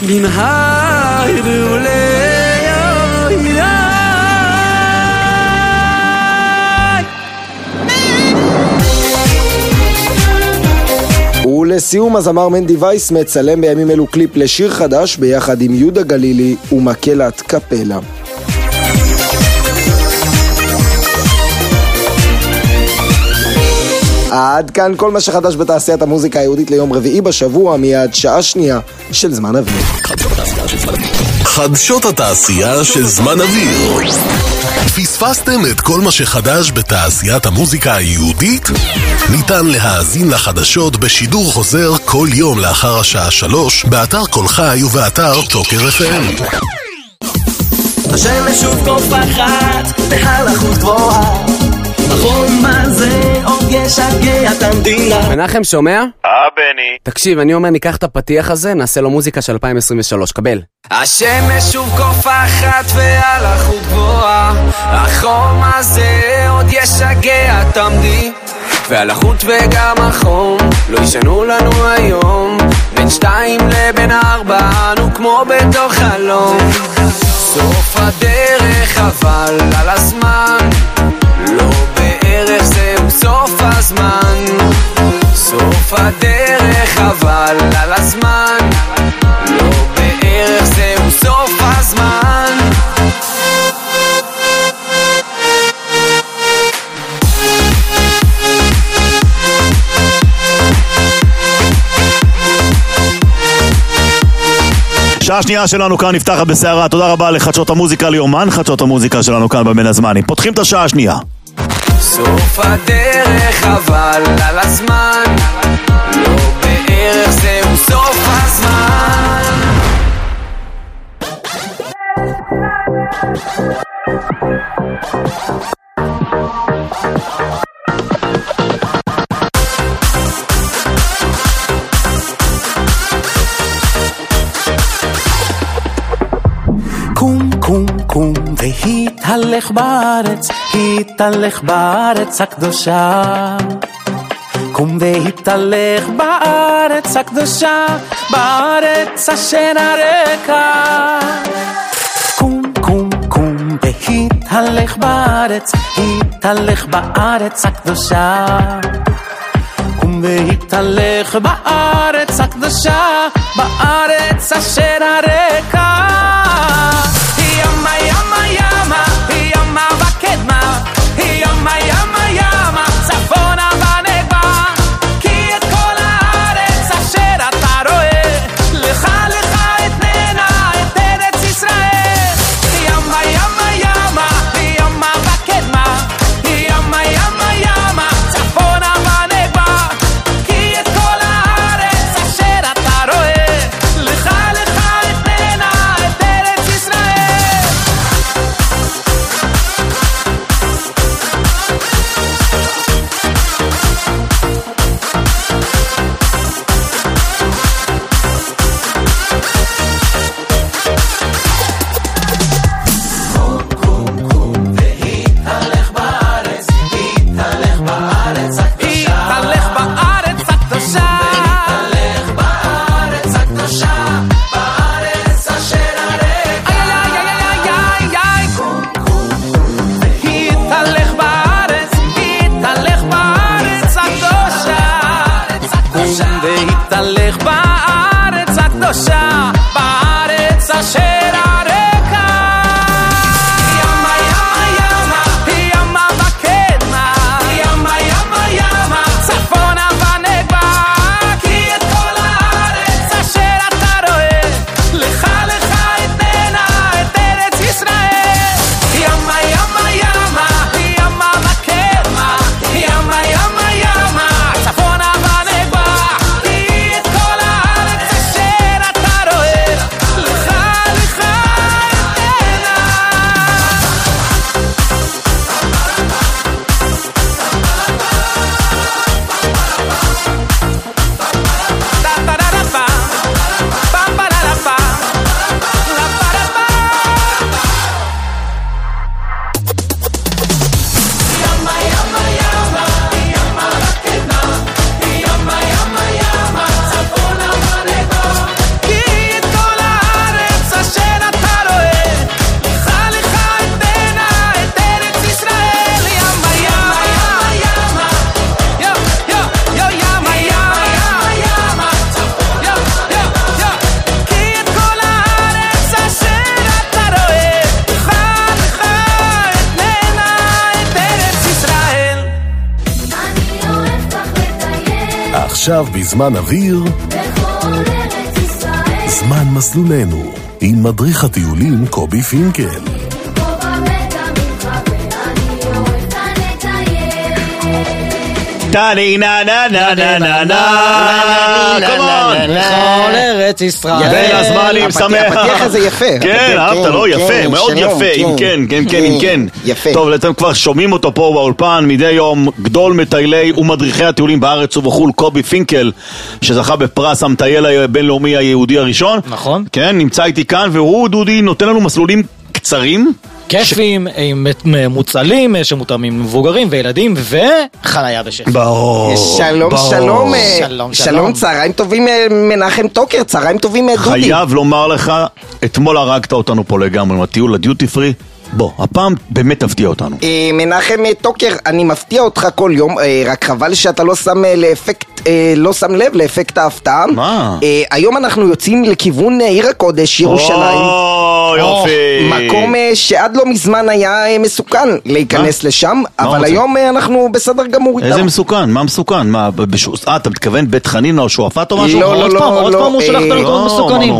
בנהי ועולי
ולסיום הזמר מנדי וייס מצלם בימים אלו קליפ לשיר חדש ביחד עם יהודה גלילי ומקהלת קפלה. עד כאן כל מה שחדש בתעשיית המוזיקה היהודית ליום רביעי בשבוע, מיד שעה שנייה של זמן אוויר.
חדשות התעשייה של זמן אוויר. פספסתם את כל מה שחדש בתעשיית המוזיקה היהודית? ניתן להאזין לחדשות בשידור חוזר כל יום לאחר השעה 3 באתר כל חי ובאתר טוקר FM.
השמש שוב קופחת בהלכות גבוהה, נכון מה זה עוד ישגע את המדינה.
מנחם שומע?
בני.
תקשיב, אני אומר ניקח את הפתיח הזה, נעשה לו מוזיקה של 2023, קבל.
השמש שוב קופחת והלכות גבוהה, החום הזה עוד ישגע את המדינה. והלחות וגם החום לא ישנו לנו היום, בין 2 לבין 4 אנו כמו בתוך חלום. סוף הדרך אבל על הזמן, לא בערך זהו סוף הזמן. סוף הדרך אבל על הזמן, לא בערך זהו סוף הזמן.
שעה שנייה שלנו כאן נפתחת בסערה. תודה רבה לחדשות המוזיקה, ליומן חדשות המוזיקה שלנו כאן בבין הזמנים. פותחים את השעה השנייה.
סוף הדרך אבל על הזמן, לא בערך זהו סוף הזמן.
קום קום קום והתהלך בארץ, התהלך בארץ הקדושה. קום והתהלך בארץ הקדושה, בארץ אשר הרקע. קום קום קום והתהלך בארץ, התהלך בארץ הקדושה. קום והתהלך בארץ הקדושה, בארץ אשר הרקע. ימה ימה ימה, ימה בקדמה, ימה ימה ימה, צפונה בנגבה. כי את כל הארץ אשר אתה רואה, לך לך אתננה את ארץ ישראל. ימה ימה ימה, ימה בקדמה, ימה ימה ימה, צפונה בנגבה. כי את כל הארץ אשר אתה רואה, לך לך אתננה את ארץ ישראל. התהלך בארץ הקדושה, התהלך בארץ הקדושה, בארץ אשר הרקע. התהלך בארץ, התהלך בארץ הקדושה. קום והתהלך בארץ הקדושה, בארץ אשר הרקע. ימה ימה ימה, ימה בקדמה, ימה ימה ימה, צפונה בנגבה. כי את כל הארץ אשר אתה רואה, לך לך אתננה את ארץ ישראל. ימה ימה ימה, ימה בקדמה, ימה ימה ימה, צפונה בנגבה. כי את כל הארץ אשר אתה רואה,
עכשיו בזמן אוויר, זמן מסלולנו, עם מדריך הטיולים קובי פינקל.
טני נה נה נה נה נה נה קומון
לכל ארץ ישראל.
בין הזמנים שמח.
הפתיח הזה יפה.
כן, אהבת, לא? יפה, מאוד יפה. אם כן, כן, כן, אם כן.
יפה.
טוב, אתם כבר שומעים אותו פה באולפן מדי יום, גדול מטיילי ומדריכי הטיולים בארץ ובחול, קובי פינקל, שזכה בפרס המטייל הבינלאומי היהודי הראשון.
נכון.
כן, נמצא איתי כאן, והוא, דודי, נותן לנו מסלולים קצרים.
כיפים, מוצלים שמותאמים מבוגרים וילדים, וחנייה בשפע.
ברור.
שלום, שלום. שלום, צהריים טובים מנחם טוקר, צהריים טובים דודי.
חייב לומר לך, אתמול הרגת אותנו פה לגמרי עם הטיול לדיוטי פרי. בוא, הפעם באמת תפתיע אותנו.
מנחם טוקר, אני מפתיע אותך כל יום, רק חבל שאתה לא שם לב לאפקט ההפתעה.
מה?
היום אנחנו יוצאים לכיוון עיר הקודש, ירושלים.
יופי.
מקום שעד לא מזמן היה מסוכן להיכנס לשם, אבל היום אנחנו בסדר גמור איתם.
איזה מסוכן? מה מסוכן? אתה מתכוון בית חנינה או שועפאט או משהו?
לא,
עוד פעם הוא שלח את המקומות מסוכנים.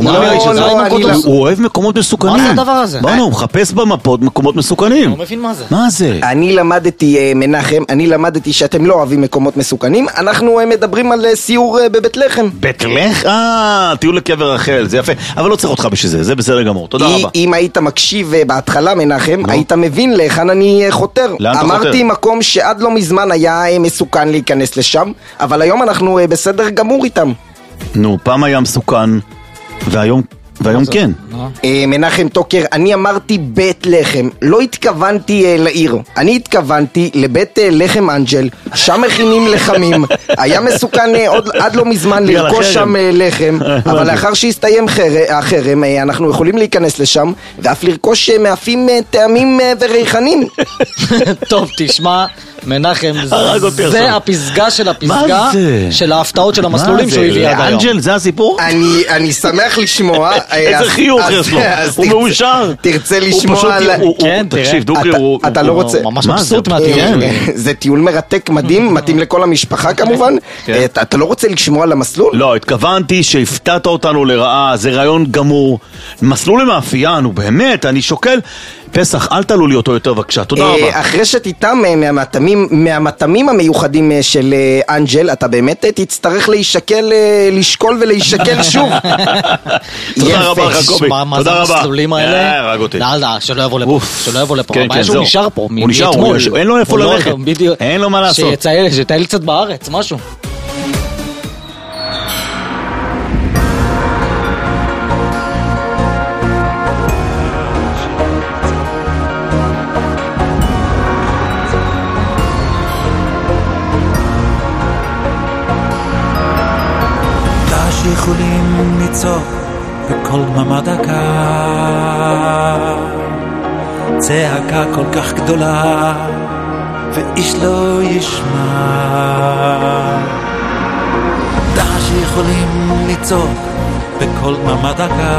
הוא אוהב מקומות מסוכנים.
מה זה הדבר הזה?
בואו, הוא מחפש במפות מקומות מסוכנים.
לא מבין מה זה.
מה זה?
אני למדתי, מנחם, שאתם לא אוהבים מקומות מסוכנים. אנחנו מדברים על סיור בבית לחם.
בית לחם? טיול לקבר רחל, זה יפה. אבל לא צריך אותך בשביל זה, זה בסדר גמור. תודה רבה.
אם היית מקשיב בהתחלה, מנחם, היית מבין לאן אני חותר. אמרתי מקום שעד לא מזמן היה מסוכן להיכנס לשם, אבל היום אנחנו בסדר גמור איתם.
נו, פעם היה מסוכן, והיום כן.
מנחם טוקר, אני אמרתי בית לחם, לא התכוונתי לעיר, אני התכוונתי לבית לחם אנג'ל, שם מכינים לחמים. היה מסוכן עד לא מזמן לרכוש שם לחם, אבל לאחר שהסתיים החרם אנחנו יכולים להיכנס לשם ואף לרכוש מאפים טעמים וריחנים.
טוב, תשמע מנחם, זה הפסגה של הפסגה של ההפתעות של המסלולים שהוא הביא עד היום.
אנג'ל, זה הסיפור?
אני שמח לשמוע.
איזה חיוך יש לו, הוא מאושר.
תרצה לשמוע על...
כן,
תקשיב, דוקרי הוא...
אתה לא רוצה...
ממש מבסוט מהטיול.
זה טיול מרתק, מדהים, מתאים לכל המשפחה כמובן. אתה לא רוצה לשמוע על המסלול?
לא, התכוונתי שהפתעת אותנו לרעה, זה רעיון גמור. מסלול למאפיין, הוא באמת, אני שוקל... פסח, אל תעלו לי אותו יותר בבקשה, תודה רבה.
אחרי שתיתם מהמטעמים המיוחדים של אנג'ל, אתה באמת תצטרך לשקול ולהישקל שוב.
תודה רבה לך קובי,
מה זה המסלולים האלה?
הרג אותי.
שלא יבוא לפה, שלא יבוא לפה. הבעיה שהוא נשאר פה,
הוא נשאר, אין לו איפה ללכת, אין לו מה לעשות.
שתהיל קצת בארץ, משהו.
יכולים לצעוק בכל דממה דקה, צעקה כל כך גדולה ואיש לא ישמע. שיכולים לצעוק בכל דממה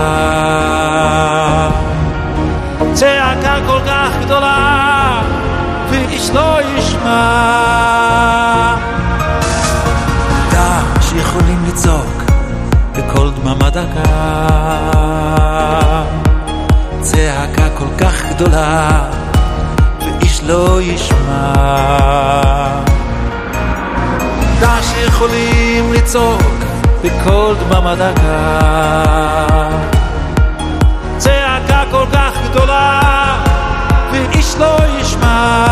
דקה, צעקה כל כך גדולה ואיש לא ישמע. שיכולים לצעוק בכל דממה דקה, צעקה כל כך גדולה ואיש לא ישמע. שיכולים לצעוק בכל דממה דקה, צעקה כל כך גדולה ואיש לא ישמע.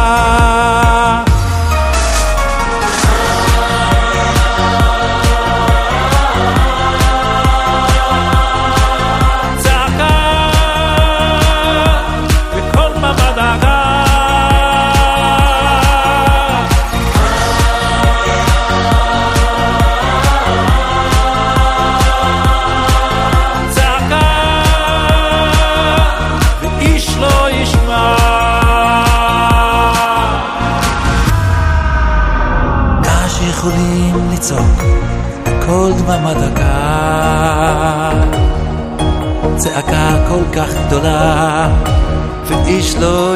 בכל דממה דקה, צעקה כל כך גדולה ואיש לא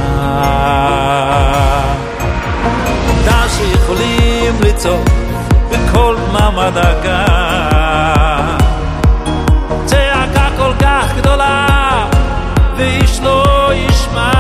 ישמע. שיכולים לצעוק בכל דממת הגן. צעקה כל כך גדולה ואיש לא ישמע.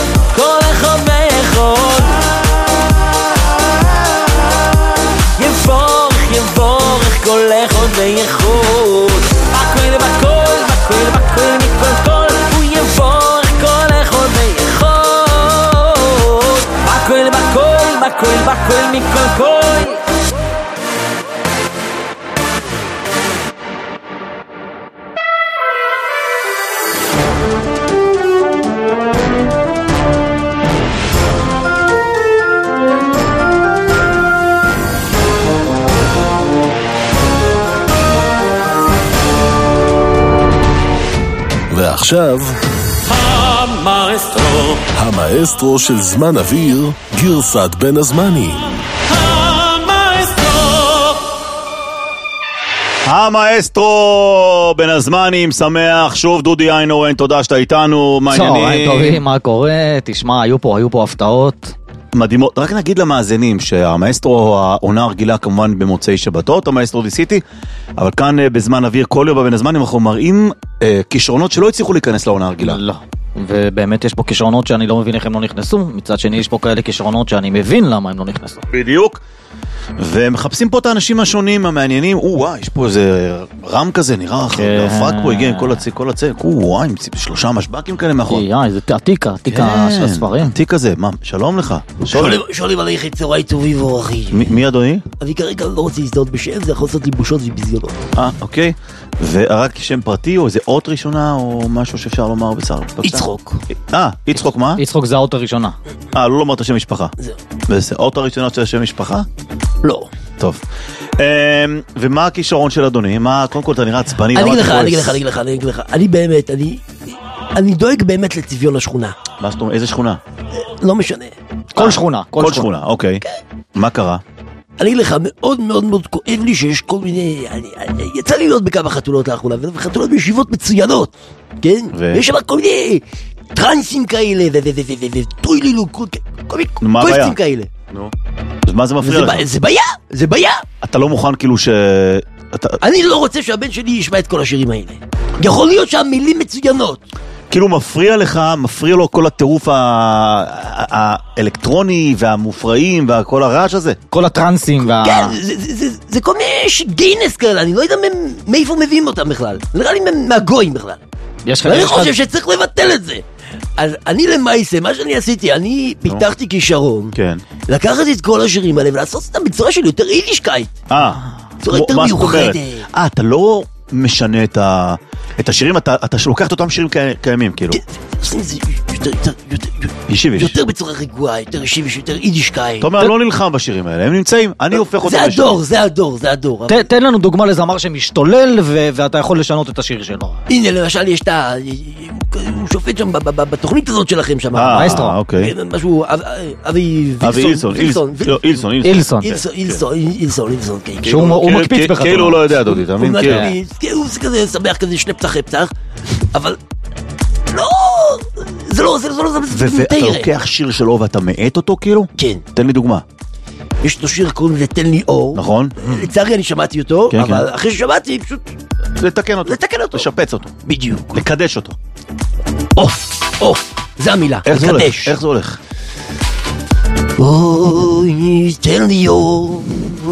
יבורך
כל, בכל, מכל כל.
ועכשיו המאסטרו של זמן אוויר, גרסת בין הזמנים.
המאסטרו בין הזמנים, שמח, שוב דודי איינורן, תודה שאתה איתנו, מה העניינים?
צהריים טובים, מה קורה? תשמע, היו פה הפתעות
מדהימות. רק נגיד למאזינים שהמאסטרו העונה הרגילה כמובן במוצאי שבתות, המאסטרו דיסיטי, אבל כאן בזמן אוויר כל יום בין הזמנים אנחנו מראים כישרונות שלא הצליחו להיכנס לעונה הרגילה.
לא, ובאמת יש פה כישרונות שאני לא מבין איך הם לא נכנסו, מצד שני יש פה כאלה כישרונות שאני מבין למה הם לא נכנסו.
בדיוק. ומחפשים פה את האנשים השונים המעניינים. וואי, יש פה איזה רם כזה, נראה דפק פה, הגיע עם כל הצק, וואי, עם 3 משבקים כאלה מאחור.
זה עתיקה של הספרים.
עתיק כזה, מה, שלום לך.
שואלים עליך צהריים טובים ואורחים.
מי אדוני?
אני כרגע לא רוצה להזדהות בשם, זה יכול לעשות לי בושות ובזיונות.
אוקיי. ורק שם פרטי או איזה אות ראשונה או משהו שאפשר לומר בשר?
יצחוק.
יצחוק מה?
יצחוק זה האות הראשונה.
לא לומר את השם משפחה. זה האות הראשונה של השם משפחה?
לא.
טוב. ומה הכישרון של אדוני? קודם כל אתה נראה עצבני.
אני אגיד לך. אני באמת, אני דואג באמת לצביון השכונה.
מה זאת אומרת? איזה שכונה?
לא משנה.
כל שכונה.
כל שכונה, אוקיי. מה קרה?
אני אגיד לך, מאוד מאוד מאוד כואב לי שיש כל מיני... יצא לי להיות בכמה חתונות לאחרונה, וחתונות בישיבות מצוינות, כן? ויש שם כל מיני טרנסים כאלה, וטוילילו, כל מיני קויפטים כאלה.
נו. אז מה זה מפריע לך?
זה בעיה.
אתה לא מוכן כאילו ש...
אני לא רוצה שהבן שלי ישמע את כל השירים האלה. יכול להיות שהמילים מצוינות.
כאילו מפריע לו כל הטירוף האלקטרוני והמופרעים וכל הרעש הזה?
כל הטרנסים
כן, זה כל מיני גיינס כאלה, אני לא יודע מאיפה מביאים אותם בכלל. נראה לי מהגויים בכלל. ואני חושב שצריך לבטל את זה. אז אני למעשה, מה שאני עשיתי, אני פיתחתי כישרון, לקחת את כל השירים האלה ולעשות אותם בצורה של יותר יידישקייט. בצורה יותר מיוחדת.
אתה לא משנה את השירים, אתה לוקח את אותם שירים קיימים, כאילו.
יותר בצורה רגועה, יותר ישיביש, יותר יידישקייט.
אתה אומר, לא נלחם בשירים האלה, הם נמצאים, אני הופך אותם
לשירים. זה הדור.
תן לנו דוגמה לזמר שמשתולל ואתה יכול לשנות את השיר שלו.
הנה, למשל, יש הוא שופט שם בתוכנית הזאת שלכם שם.
מאסטרו.
אוקיי.
משהו, אבי אילסון.
שהוא מקפיץ בחתונה.
כאילו הוא לא יודע, דודי, אתה מבין?
הוא כזה שמח כזה, 2 פצח, אבל לא, זה לא,
ואתה לוקח שיר שלו ואתה מעט אותו כאילו?
כן.
תן לי דוגמה.
יש לו שיר קוראים לזה תן לי אור.
נכון.
לצערי אני שמעתי אותו, אבל אחרי ששמעתי פשוט...
לתקן אותו. לשפץ אותו.
בדיוק.
לקדש אותו.
זה המילה, לקדש.
איך זה הולך?
אוי, תן לי אור,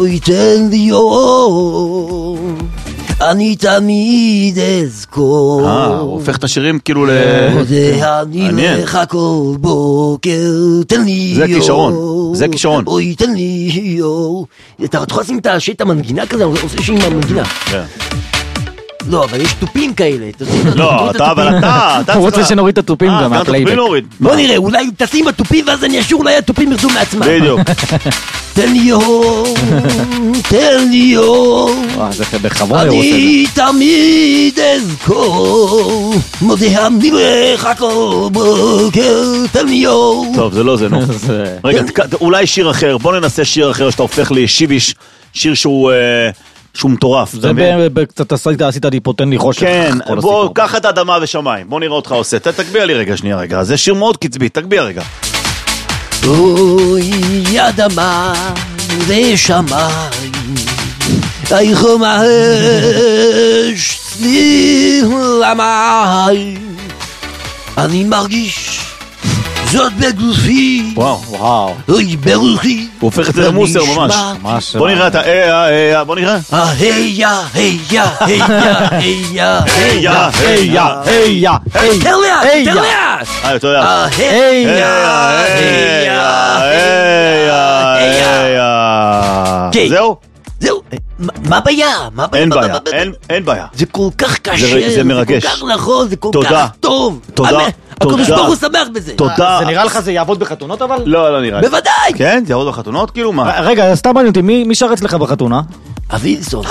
אני תמיד אזכור.
הוא הופך את השירים כאילו
אני לך כל בוקר, תן לי אור.
זה כישרון.
אוי, תן לי אור. אתה יכול לשים את השט המנגינה כזה, אני עושה שיר עם המנגינה. לא, אבל יש טופים כאלה.
לא, אבל אתה...
הוא רוצה שנוריד את הטופים גם מהפלייבק.
בוא נראה, אולי תשים בטופים ואז אני אשור, אולי הטופים ירדו מעצמם.
בדיוק.
תן לי אור, תן לי אור, אני תמיד אזכור, מודה אני לך כל בוקר, תן לי אור.
טוב, זה לא זה, נו. רגע, אולי שיר אחר, בוא ננסה שיר אחר שאתה הופך לישיביש, שיר שהוא מטורף.
זה קצת עשית לי פה, תן לי חושך.
כן, בוא, קח את האדמה ושמיים, בוא נראה אותך עושה, תגביה לי רגע, שנייה רגע, זה שיר מאוד קצבי, תגביה רגע.
אוי, אדמה ושמיים, חום האש צליל המים, אני מרגיש זאת בגופי.
וואו.
אוי, ברוחי.
הוא הופך את זה למוסר ממש. בוא נראה את בוא נראה.
היה.
יותר לאט. זהו?
מה הבעיה?
אין בעיה.
זה כל כך קשה,
זה מרגש.
זה כל כך נכון, זה כל כך טוב.
תודה.
הקדוש ברוך הוא שמח בזה.
תודה.
זה נראה לך זה יעבוד בחתונות אבל?
לא נראה לי.
בוודאי.
כן? זה יעבוד בחתונות? כאילו מה?
רגע, סתם מעניין אותי, מי שר אצלך בחתונה?
אבינסון.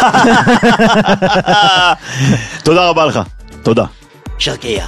תודה רבה לך. תודה.
שרקייה.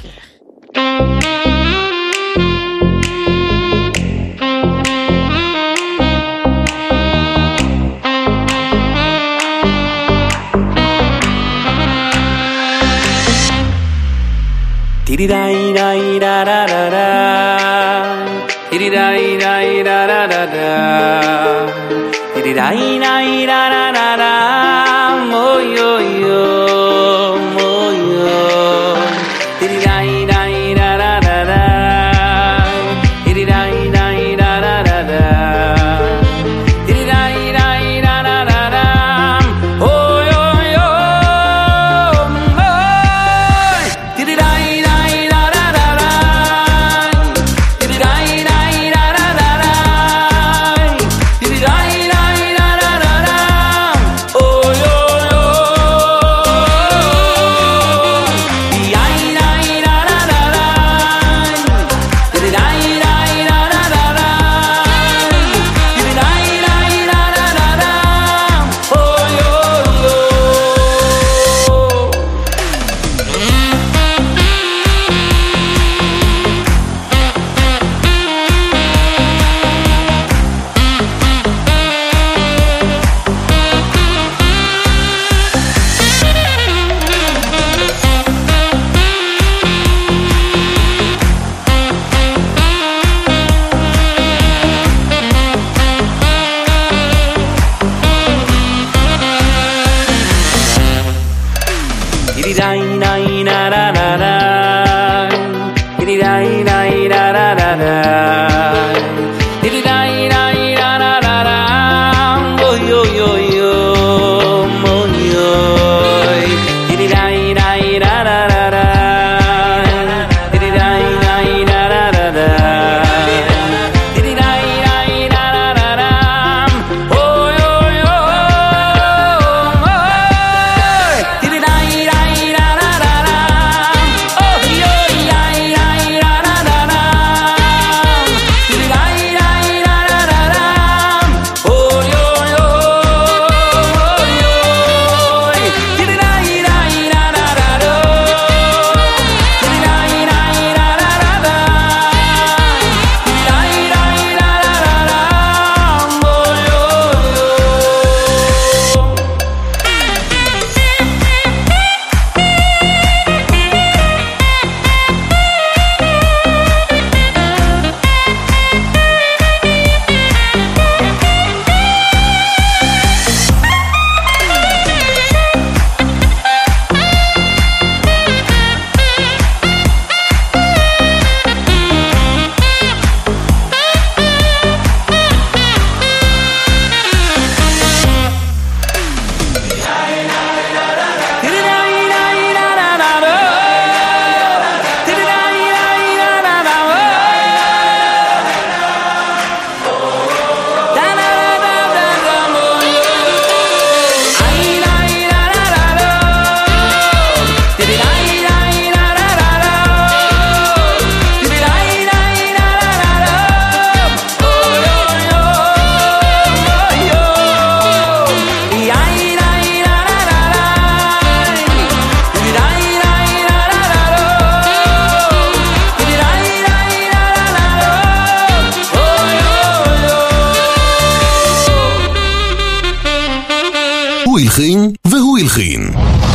הוא הלחין והוא הלחין.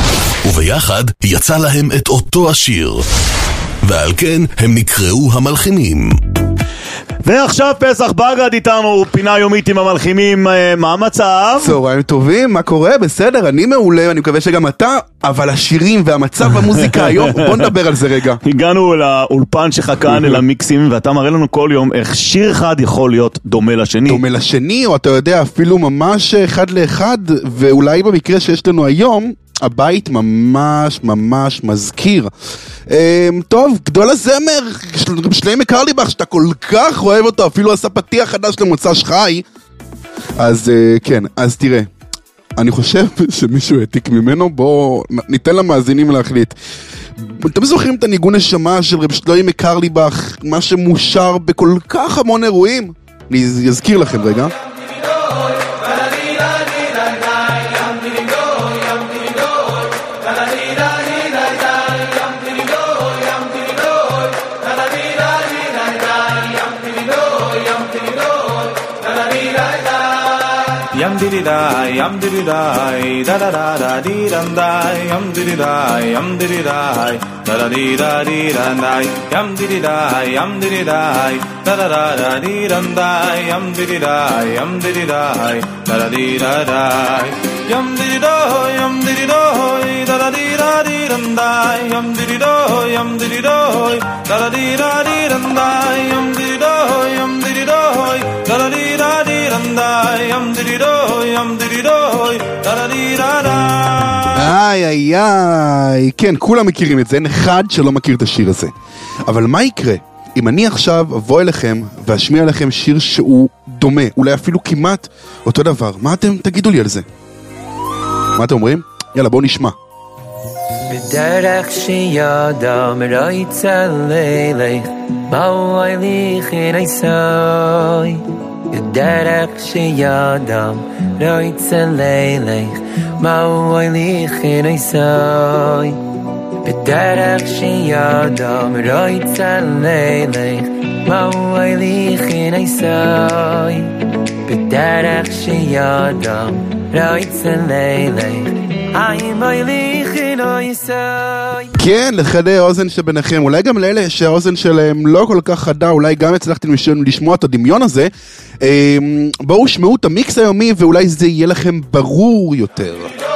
וביחד יצא להם את אותו השיר. ועל כן הם נקראו המלחינים.
ועכשיו פסח בגד איתנו, פינה יומית עם המלחימים, מה המצב?
צהריים טובים, מה קורה? בסדר, אני מעולה, אני מקווה שגם אתה, אבל השירים והמצב במוזיקה היום, בוא נדבר על זה רגע.
הגענו לאולפן שחכן, אל המיקסים, ואתה מראה לנו כל יום איך שיר אחד יכול להיות דומה לשני.
דומה לשני, או אתה יודע, אפילו ממש אחד לאחד, ואולי במקרה שיש לנו היום, הבית ממש ממש מזכיר. טוב, גדול הזמר, שלמה קרליבך, שאתה כל כך אוהב אותו, אפילו עשה פתיח חדש למוצ"ש חי. אז כן, אז תראה, אני חושב שמישהו העתיק ממנו, בואו ניתן למאזינים להחליט. אתם זוכרים את הניגון נשמה של רב שלמה קרליבך, מה שמושר בכל כך המון אירועים? אני אזכיר לכם רגע.
Yam diddy die, da da da da dee dum die. Yam diddy die, da da dee da dee dum die. Yam diddy die, da da da da dee dum die. Yam diddy die, da da dee da die. Yam diddy do, da da dee da dee dum die. Yam diddy do, da da dee da dee dum die. Yam diddy do, da da dee da dee dum die. Yam diddy do.
איי, כן, כולם מכירים את זה, אין אחד שלא מכיר את השיר הזה. אבל מה יקרה אם אני עכשיו אבוא אליכם ואשמיע לכם שיר שהוא דומה, אולי אפילו כמעט אותו דבר? מה אתם תגידו לי על זה? מה אתם אומרים? יאללה, בואו נשמע.
בדרך שידם ראיץ הלילך באו אליך ניסוי בדרך שידם ראיץ הלילך באו אליך ניסוי בדרך שידם ראיץ הלילך באו אליך ניסוי בדרך שידם ראיץ הלילך
כן, לחדי האוזן שביניכם, אולי גם לאלה שהאוזן שלהם לא כל כך חדה, אולי גם הצלחתם לשמוע את הדמיון הזה. בואו שמעו את המיקס היומי ואולי זה יהיה לכם ברור יותר.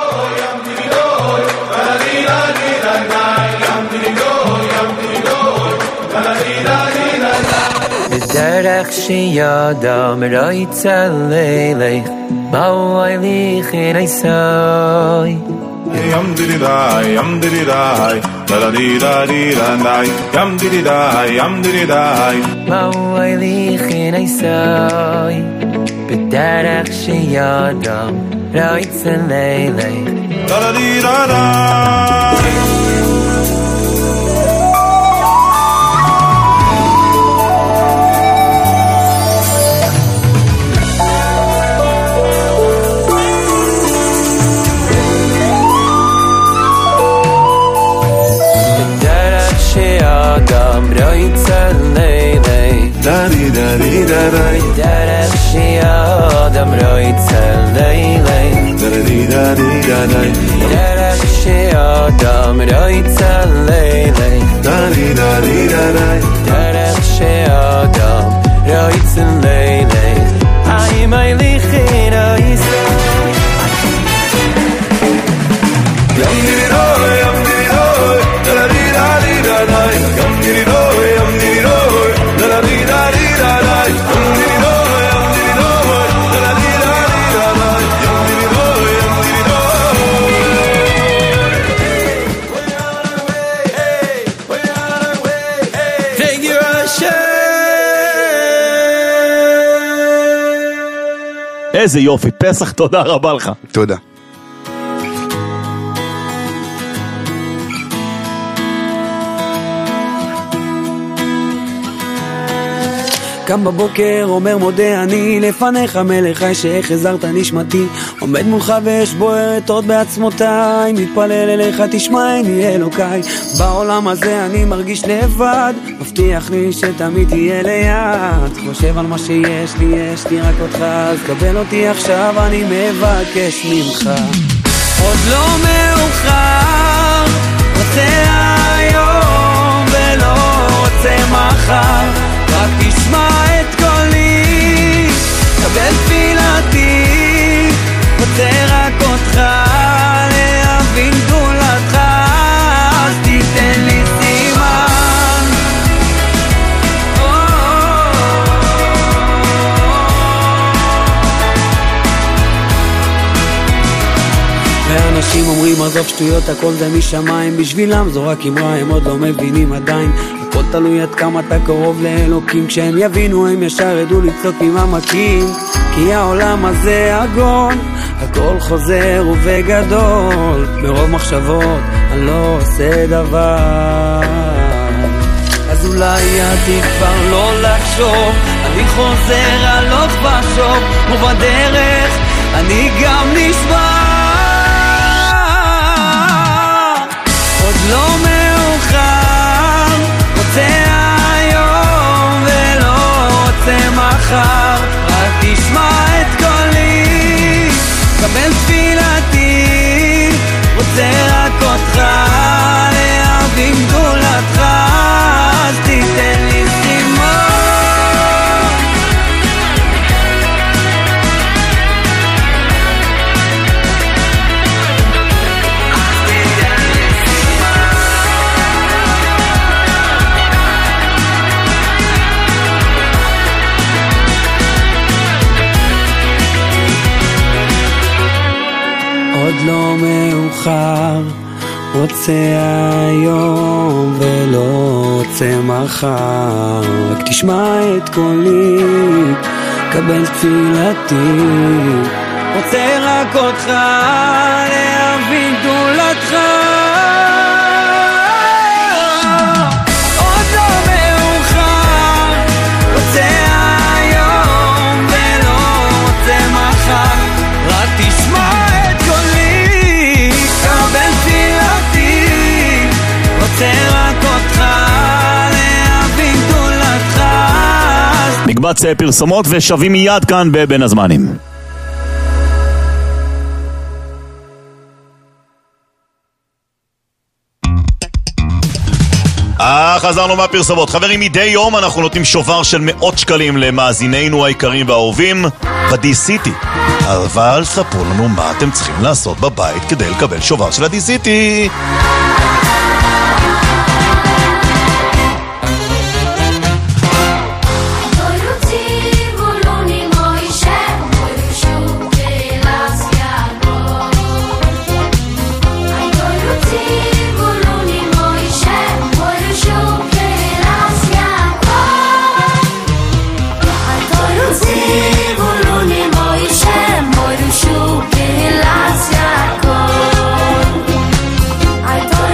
בדרך שידם ראיץ הלילך באו אליך ניסוי
Yam diddy die, da da dee da dee da die. Yam diddy die,
באו אליך ניסוי בדרך שידם ראיץ הלילך
da da dee da die.
ראיץ הלילך דרך שידם ראיץ הלילך דרך שידם ראיץ הלילך דרך שידם ראיץ הלילך I'm a lichin a Yisrael Yam diddy do, da da dee da dee da da. Yam diddy do, da da dee da dee da da. Yam diddy do, da da dee da dee da da. Yam diddy do, Take your
איזה יופי, פסח, תודה רבה לך.
תודה.
קם בבוקר אומר מודה אני לפניך מלך שהחזרת נשמתי עומד מולך ואש בוערת עוד בעצמותיי מתפלל אליך תשמעני אלוקיי בעולם הזה אני מרגיש לבד מבטיח לי שתמיד תהיה ליד חושב על מה שיש לי יש לי רק אותך אז קבל אותי עכשיו אני מבקש ממך עוד לא מאוחר רוצה היום ולא רוצה מחר רק תשמע את כל קבל תפילתי, רוצה רק אותך להבין גדולתך, אז תיתן לי סימן. ואנשים אומרים עזוב שטויות, הכל זה משמיים, בשבילם זו רק אמרה, הם עוד לא מבינים עדיין, הכל תלוי עד כמה אתה קרוב לאלוקים, כשהם יבינו הם ישר ידעו לצעוק ממעמקים, כי העולם הזה עגול, הכל חוזר ובגדול, מרוב מחשבות אני לא עושה דבר, אז אולי עדיף כבר לא לחשוב, אני חוזר עלות בשוב, ובדרך אני גם נשבר, עוד לא מאוחר, רוצה היום ולא רוצה מחר, רק תשמע את קולי, קבל תפילתי, רוצה רק אותך להבין גדולתך, אז תיתן לי סימן. עוד לא מאוחר, רוצה היום ולא רוצה מחר, רק תשמע את קולי, קבל תפילתי, רוצה רק אותך להבין גדולתך, עוד לא מאוחר, רוצה היום ולא רוצה מחר, רק תשמע את קולי, קבל תפילתי, רוצה רק אותך להבין גדולתך.
מקבץ פרסומות ושווים מיד כאן בבין הזמנים. חזרנו מהפרסומות. חברים, מדי יום אנחנו נותנים שובר של מאות שקלים למאזינינו היקרים והאהובים בדי-סיטי. אבל ספרו לנו מה אתם צריכים לעשות בבית כדי לקבל שובר של הדי-סיטי.
I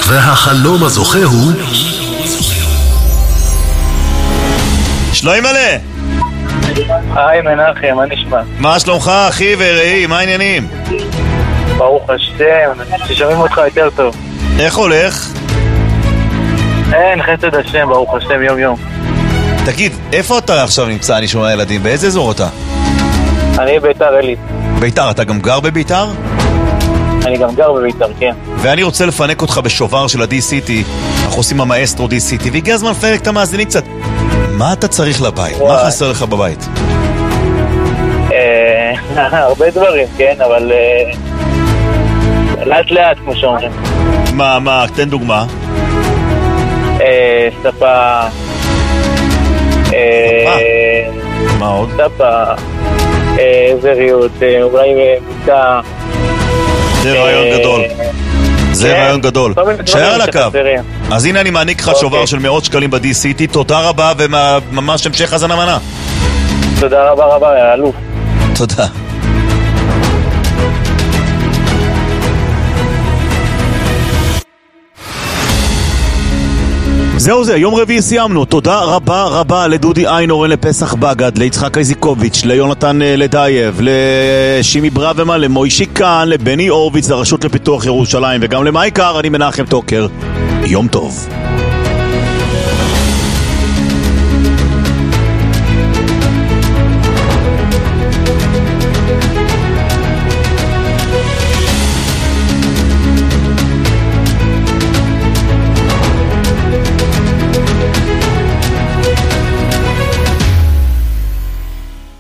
והחלום הזוכה הוא...
שלום מלא!
היי מנחם, מה נשמע?
מה שלומך אחי ורעי, מה העניינים?
ברוך השם, ששומעים אותך יותר טוב.
איך הולך?
אין, חסד השם, ברוך השם, יום יום.
תגיד, איפה אתה עכשיו נמצא, אני שומע ילדים? באיזה אזור אתה?
אני ביתר עילית.
ביתר, אתה גם גר בביתר?
אני גם גר בביתר, כן.
ואני רוצה לפנק אותך בשובר של ה-D-City, אנחנו עושים המאסטרו D-City, והגיע הזמן לפנק את המאזינים קצת. מה אתה צריך לבית? מה חסר לך בבית?
הרבה דברים, כן, אבל לאט לאט, כמו שאומרים.
מה, תן דוגמה.
ספה.
מה עוד?
ספה. זריות, אולי מיטה.
זה רעיון גדול. זה רעיון גדול. שער על הקו. אז הנה אני מעניק לך שובר של מאות שקלים ב-D-City. תודה רבה וממש המשך הזנה מנה.
תודה רבה, אלוף.
תודה. זהו זה, יום רביעי סיימנו. תודה רבה לדודי איינורן, לפסח בגד, ליצחק איזיקוביץ', ליונתן לדייב, לשימי בראבמה, למוישי קאן, לבני אורביץ, לרשות לפיתוח ירושלים, וגם למייקר. אני מנחם טוקר. יום טוב.